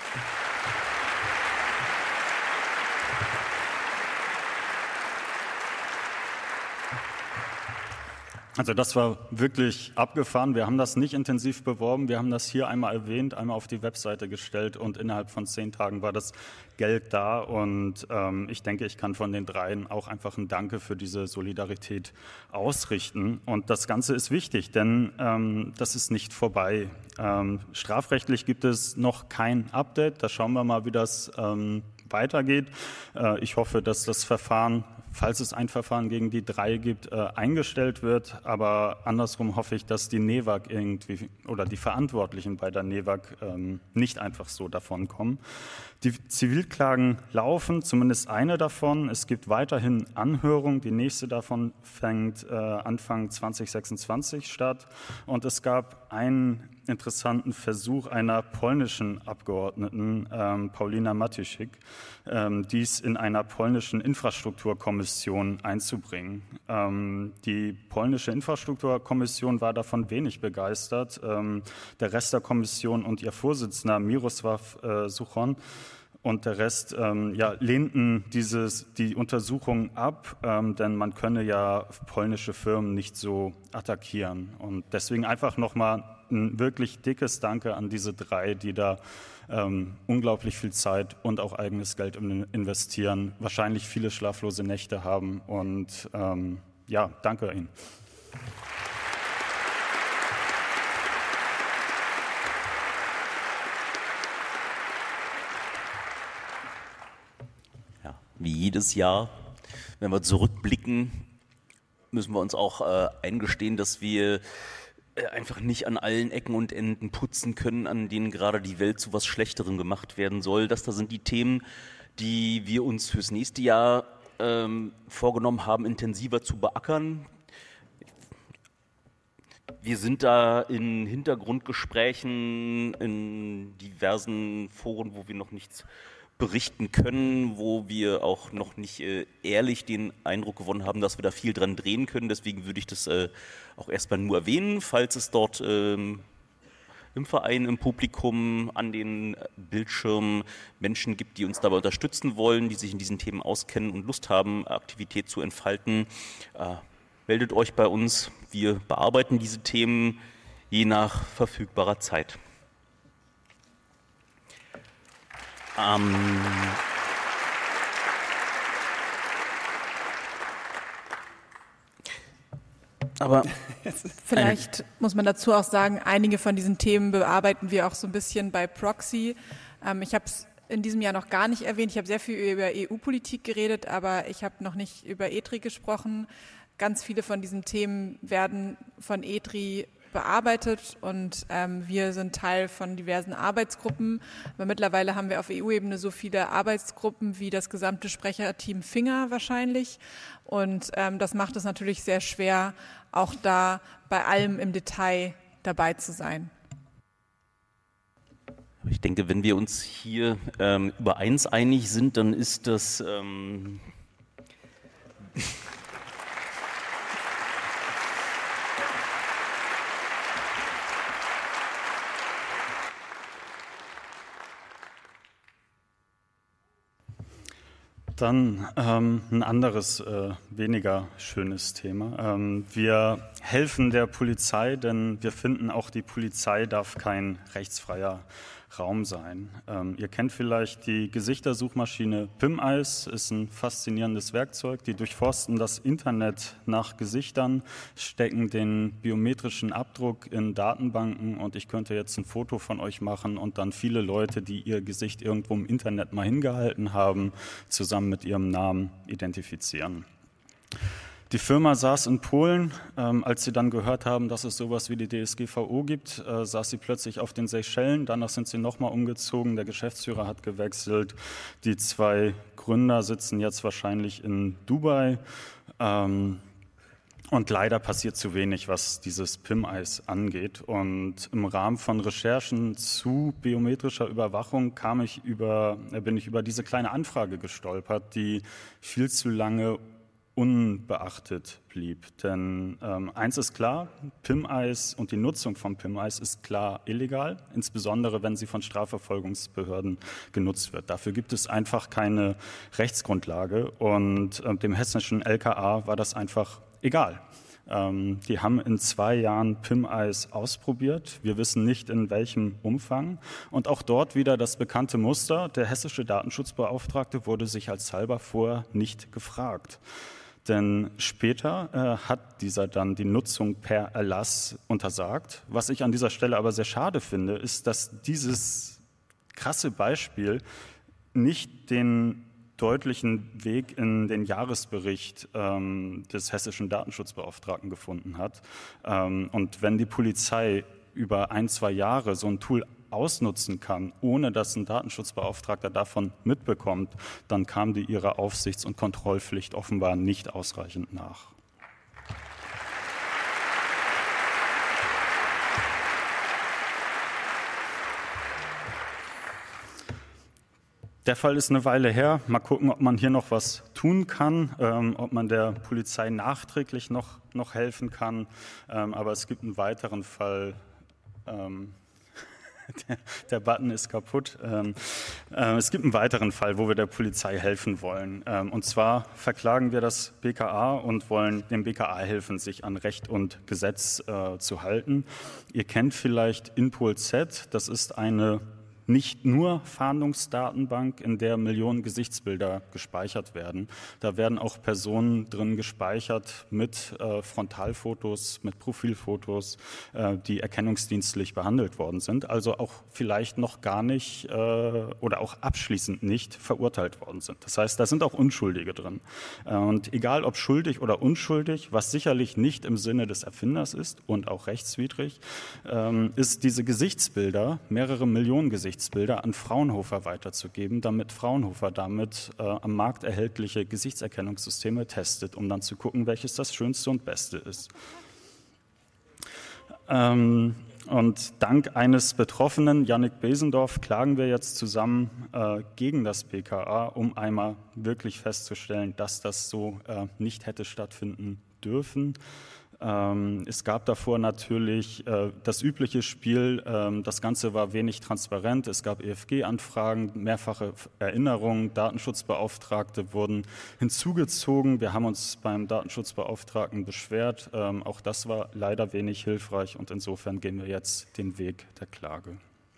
Also das war wirklich abgefahren. Wir haben das nicht intensiv beworben. Wir haben das hier einmal erwähnt, einmal auf die Webseite gestellt und innerhalb von 10 Tagen war das Geld da. Und ich denke, ich kann von den 3 auch einfach ein Danke für diese Solidarität ausrichten. Und das Ganze ist wichtig, denn das ist nicht vorbei. Strafrechtlich gibt es noch kein Update. Da schauen wir mal, wie das weitergeht. Ich hoffe, dass das Verfahren, falls es ein Verfahren gegen die 3 gibt, eingestellt wird. Aber andersrum hoffe ich, dass die Nevak irgendwie oder die Verantwortlichen bei der Nevak nicht einfach so davon kommen. Die Zivilklagen laufen, zumindest eine davon. Es gibt weiterhin Anhörungen. Die nächste davon fängt Anfang 2026 statt. Und es gab einen interessanten Versuch einer polnischen Abgeordneten, Paulina Matysiak, dies in einer polnischen Infrastrukturkommission einzubringen. Die polnische Infrastrukturkommission war davon wenig begeistert. Der Rest der Kommission und ihr Vorsitzender Mirosław Suchoń und der Rest lehnten die Untersuchung ab, denn man könne ja polnische Firmen nicht so attackieren. Und deswegen einfach nochmal ein wirklich dickes Danke an diese 3, die da unglaublich viel Zeit und auch eigenes Geld investieren, wahrscheinlich viele schlaflose Nächte haben und danke Ihnen. Wie jedes Jahr, wenn wir zurückblicken, müssen wir uns auch eingestehen, dass wir einfach nicht an allen Ecken und Enden putzen können, an denen gerade die Welt zu was Schlechterem gemacht werden soll. Das da sind die Themen, die wir uns fürs nächste Jahr vorgenommen haben, intensiver zu beackern. Wir sind da in Hintergrundgesprächen, in diversen Foren, wo wir noch nichts berichten können, wo wir auch noch nicht ehrlich den Eindruck gewonnen haben, dass wir da viel dran drehen können. Deswegen würde ich das auch erstmal nur erwähnen, falls es dort im Verein, im Publikum, an den Bildschirmen Menschen gibt, die uns dabei unterstützen wollen, die sich in diesen Themen auskennen und Lust haben, Aktivität zu entfalten. Meldet euch bei uns. Wir bearbeiten diese Themen je nach verfügbarer Zeit. Aber vielleicht muss man dazu auch sagen, einige von diesen Themen bearbeiten wir auch so ein bisschen bei Proxy. Ich habe es in diesem Jahr noch gar nicht erwähnt. Ich habe sehr viel über EU-Politik geredet, aber ich habe noch nicht über ETRI gesprochen. Ganz viele von diesen Themen werden von ETRI bearbeitet und wir sind Teil von diversen Arbeitsgruppen. Aber mittlerweile haben wir auf EU-Ebene so viele Arbeitsgruppen wie das gesamte Sprecherteam Finger wahrscheinlich. Und das macht es natürlich sehr schwer, auch da bei allem im Detail dabei zu sein. Ich denke, wenn wir uns hier über eins einig sind, dann ist das Dann ein anderes, weniger schönes Thema. Wir helfen der Polizei, denn wir finden, auch die Polizei darf kein rechtsfreier Raum sein. Ihr kennt vielleicht die Gesichtssuchmaschine PimEyes, ist ein faszinierendes Werkzeug. Die durchforsten das Internet nach Gesichtern, stecken den biometrischen Abdruck in Datenbanken und ich könnte jetzt ein Foto von euch machen und dann viele Leute, die ihr Gesicht irgendwo im Internet mal hingehalten haben, zusammen mit ihrem Namen identifizieren. Die Firma saß in Polen, als sie dann gehört haben, dass es sowas wie die DSGVO gibt, saß sie plötzlich auf den Seychellen, danach sind sie nochmal umgezogen, der Geschäftsführer hat gewechselt, die 2 Gründer sitzen jetzt wahrscheinlich in Dubai und leider passiert zu wenig, was dieses PimEyes angeht. Und im Rahmen von Recherchen zu biometrischer Überwachung bin ich über diese kleine Anfrage gestolpert, die viel zu lange unbeachtet blieb. Denn eins ist klar, PimEyes und die Nutzung von PimEyes ist klar illegal, insbesondere wenn sie von Strafverfolgungsbehörden genutzt wird. Dafür gibt es einfach keine Rechtsgrundlage und dem hessischen LKA war das einfach egal. Die haben in 2 Jahren PimEyes ausprobiert. Wir wissen nicht, in welchem Umfang. Und auch dort wieder das bekannte Muster. Der hessische Datenschutzbeauftragte wurde sich als halber vorher nicht gefragt. Denn später hat dieser dann die Nutzung per Erlass untersagt. Was ich an dieser Stelle aber sehr schade finde, ist, dass dieses krasse Beispiel nicht den deutlichen Weg in den Jahresbericht des hessischen Datenschutzbeauftragten gefunden hat. Und wenn die Polizei über 1-2 Jahre so ein Tool ausnutzen kann, ohne dass ein Datenschutzbeauftragter davon mitbekommt, dann kam die ihrer Aufsichts- und Kontrollpflicht offenbar nicht ausreichend nach. Der Fall ist eine Weile her. Mal gucken, ob man hier noch was tun kann, ob man der Polizei nachträglich noch helfen kann. Aber es gibt einen weiteren Fall. Der Button ist kaputt. Es gibt einen weiteren Fall, wo wir der Polizei helfen wollen. Und zwar verklagen wir das BKA und wollen dem BKA helfen, sich an Recht und Gesetz zu halten. Ihr kennt vielleicht InPolZ, das ist eine nicht nur Fahndungsdatenbank, in der Millionen Gesichtsbilder gespeichert werden. Da werden auch Personen drin gespeichert mit Frontalfotos, mit Profilfotos, die erkennungsdienstlich behandelt worden sind, also auch vielleicht noch gar nicht oder auch abschließend nicht verurteilt worden sind. Das heißt, da sind auch Unschuldige drin. Und egal ob schuldig oder unschuldig, was sicherlich nicht im Sinne des Erfinders ist und auch rechtswidrig, ist diese Gesichtsbilder, mehrere Millionen Gesichtsbilder, an Fraunhofer weiterzugeben, damit Fraunhofer damit am Markt erhältliche Gesichtserkennungssysteme testet, um dann zu gucken, welches das Schönste und Beste ist. Und dank eines Betroffenen, Yannick Besendorf, klagen wir jetzt zusammen gegen das BKA, um einmal wirklich festzustellen, dass das so nicht hätte stattfinden dürfen. Es gab davor natürlich das übliche Spiel, das Ganze war wenig transparent, es gab EFG-Anfragen, mehrfache Erinnerungen, Datenschutzbeauftragte wurden hinzugezogen, wir haben uns beim Datenschutzbeauftragten beschwert, auch das war leider wenig hilfreich und insofern gehen wir jetzt den Weg der Klage.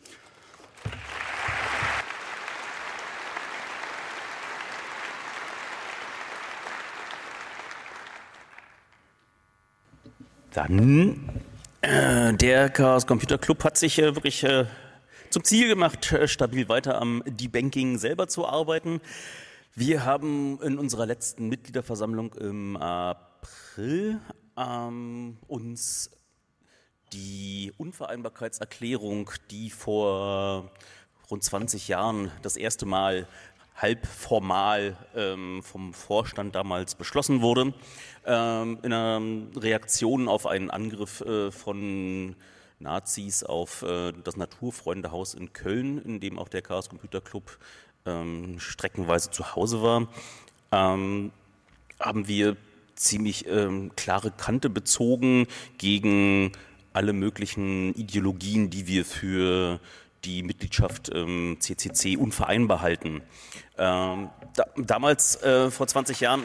Dann, der Chaos Computer Club hat sich wirklich zum Ziel gemacht, stabil weiter am Debanking selber zu arbeiten. Wir haben in unserer letzten Mitgliederversammlung im April uns die Unvereinbarkeitserklärung, die vor rund 20 Jahren das erste Mal halb formal vom Vorstand damals beschlossen wurde, in einer Reaktion auf einen Angriff von Nazis auf das Naturfreundehaus in Köln, in dem auch der Chaos Computer Club streckenweise zu Hause war, haben wir ziemlich klare Kante bezogen gegen alle möglichen Ideologien, die wir für die Mitgliedschaft im CCC unvereinbar halten. Damals, vor 20 Jahren,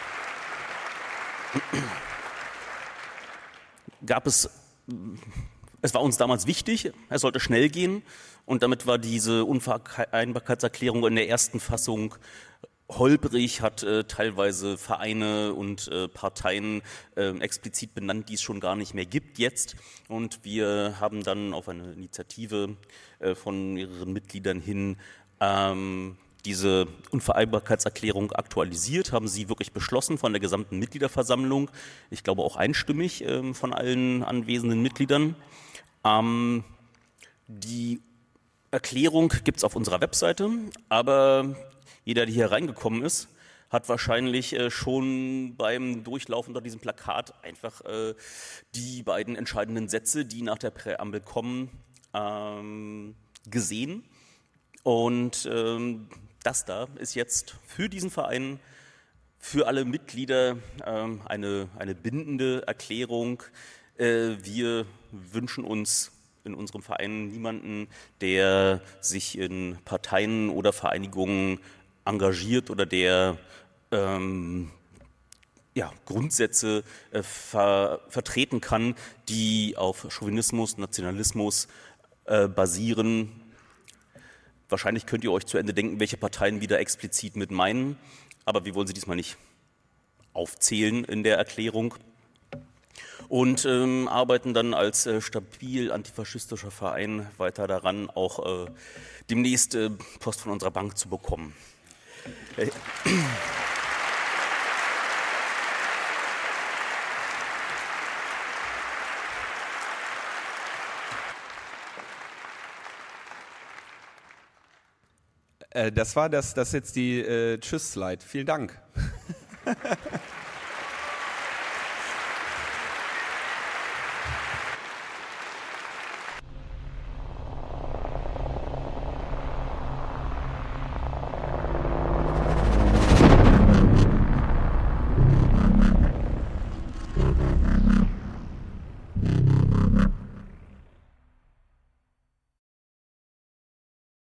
gab es Es war uns damals wichtig, es sollte schnell gehen und damit war diese Unvereinbarkeitserklärung in der ersten Fassung holprig, hat teilweise Vereine und Parteien explizit benannt, die es schon gar nicht mehr gibt jetzt. Und wir haben dann auf eine Initiative von mehreren Mitgliedern hin diese Unvereinbarkeitserklärung aktualisiert, haben sie wirklich beschlossen von der gesamten Mitgliederversammlung, ich glaube auch einstimmig von allen anwesenden Mitgliedern. Die Erklärung gibt es auf unserer Webseite, aber jeder, der hier reingekommen ist, hat wahrscheinlich schon beim Durchlaufen unter diesem Plakat einfach die beiden entscheidenden Sätze, die nach der Präambel kommen, gesehen. Und das da ist jetzt für diesen Verein, für alle Mitglieder eine bindende Erklärung. Wir wünschen uns in unserem Verein niemanden, der sich in Parteien oder Vereinigungen engagiert oder der Grundsätze vertreten kann, die auf Chauvinismus, Nationalismus basieren. Wahrscheinlich könnt ihr euch zu Ende denken, welche Parteien wieder explizit mit meinen, aber wir wollen sie diesmal nicht aufzählen in der Erklärung und arbeiten dann als stabil antifaschistischer Verein weiter daran, auch demnächst Post von unserer Bank zu bekommen. Das war das jetzt die Tschüss-Slide. Vielen Dank.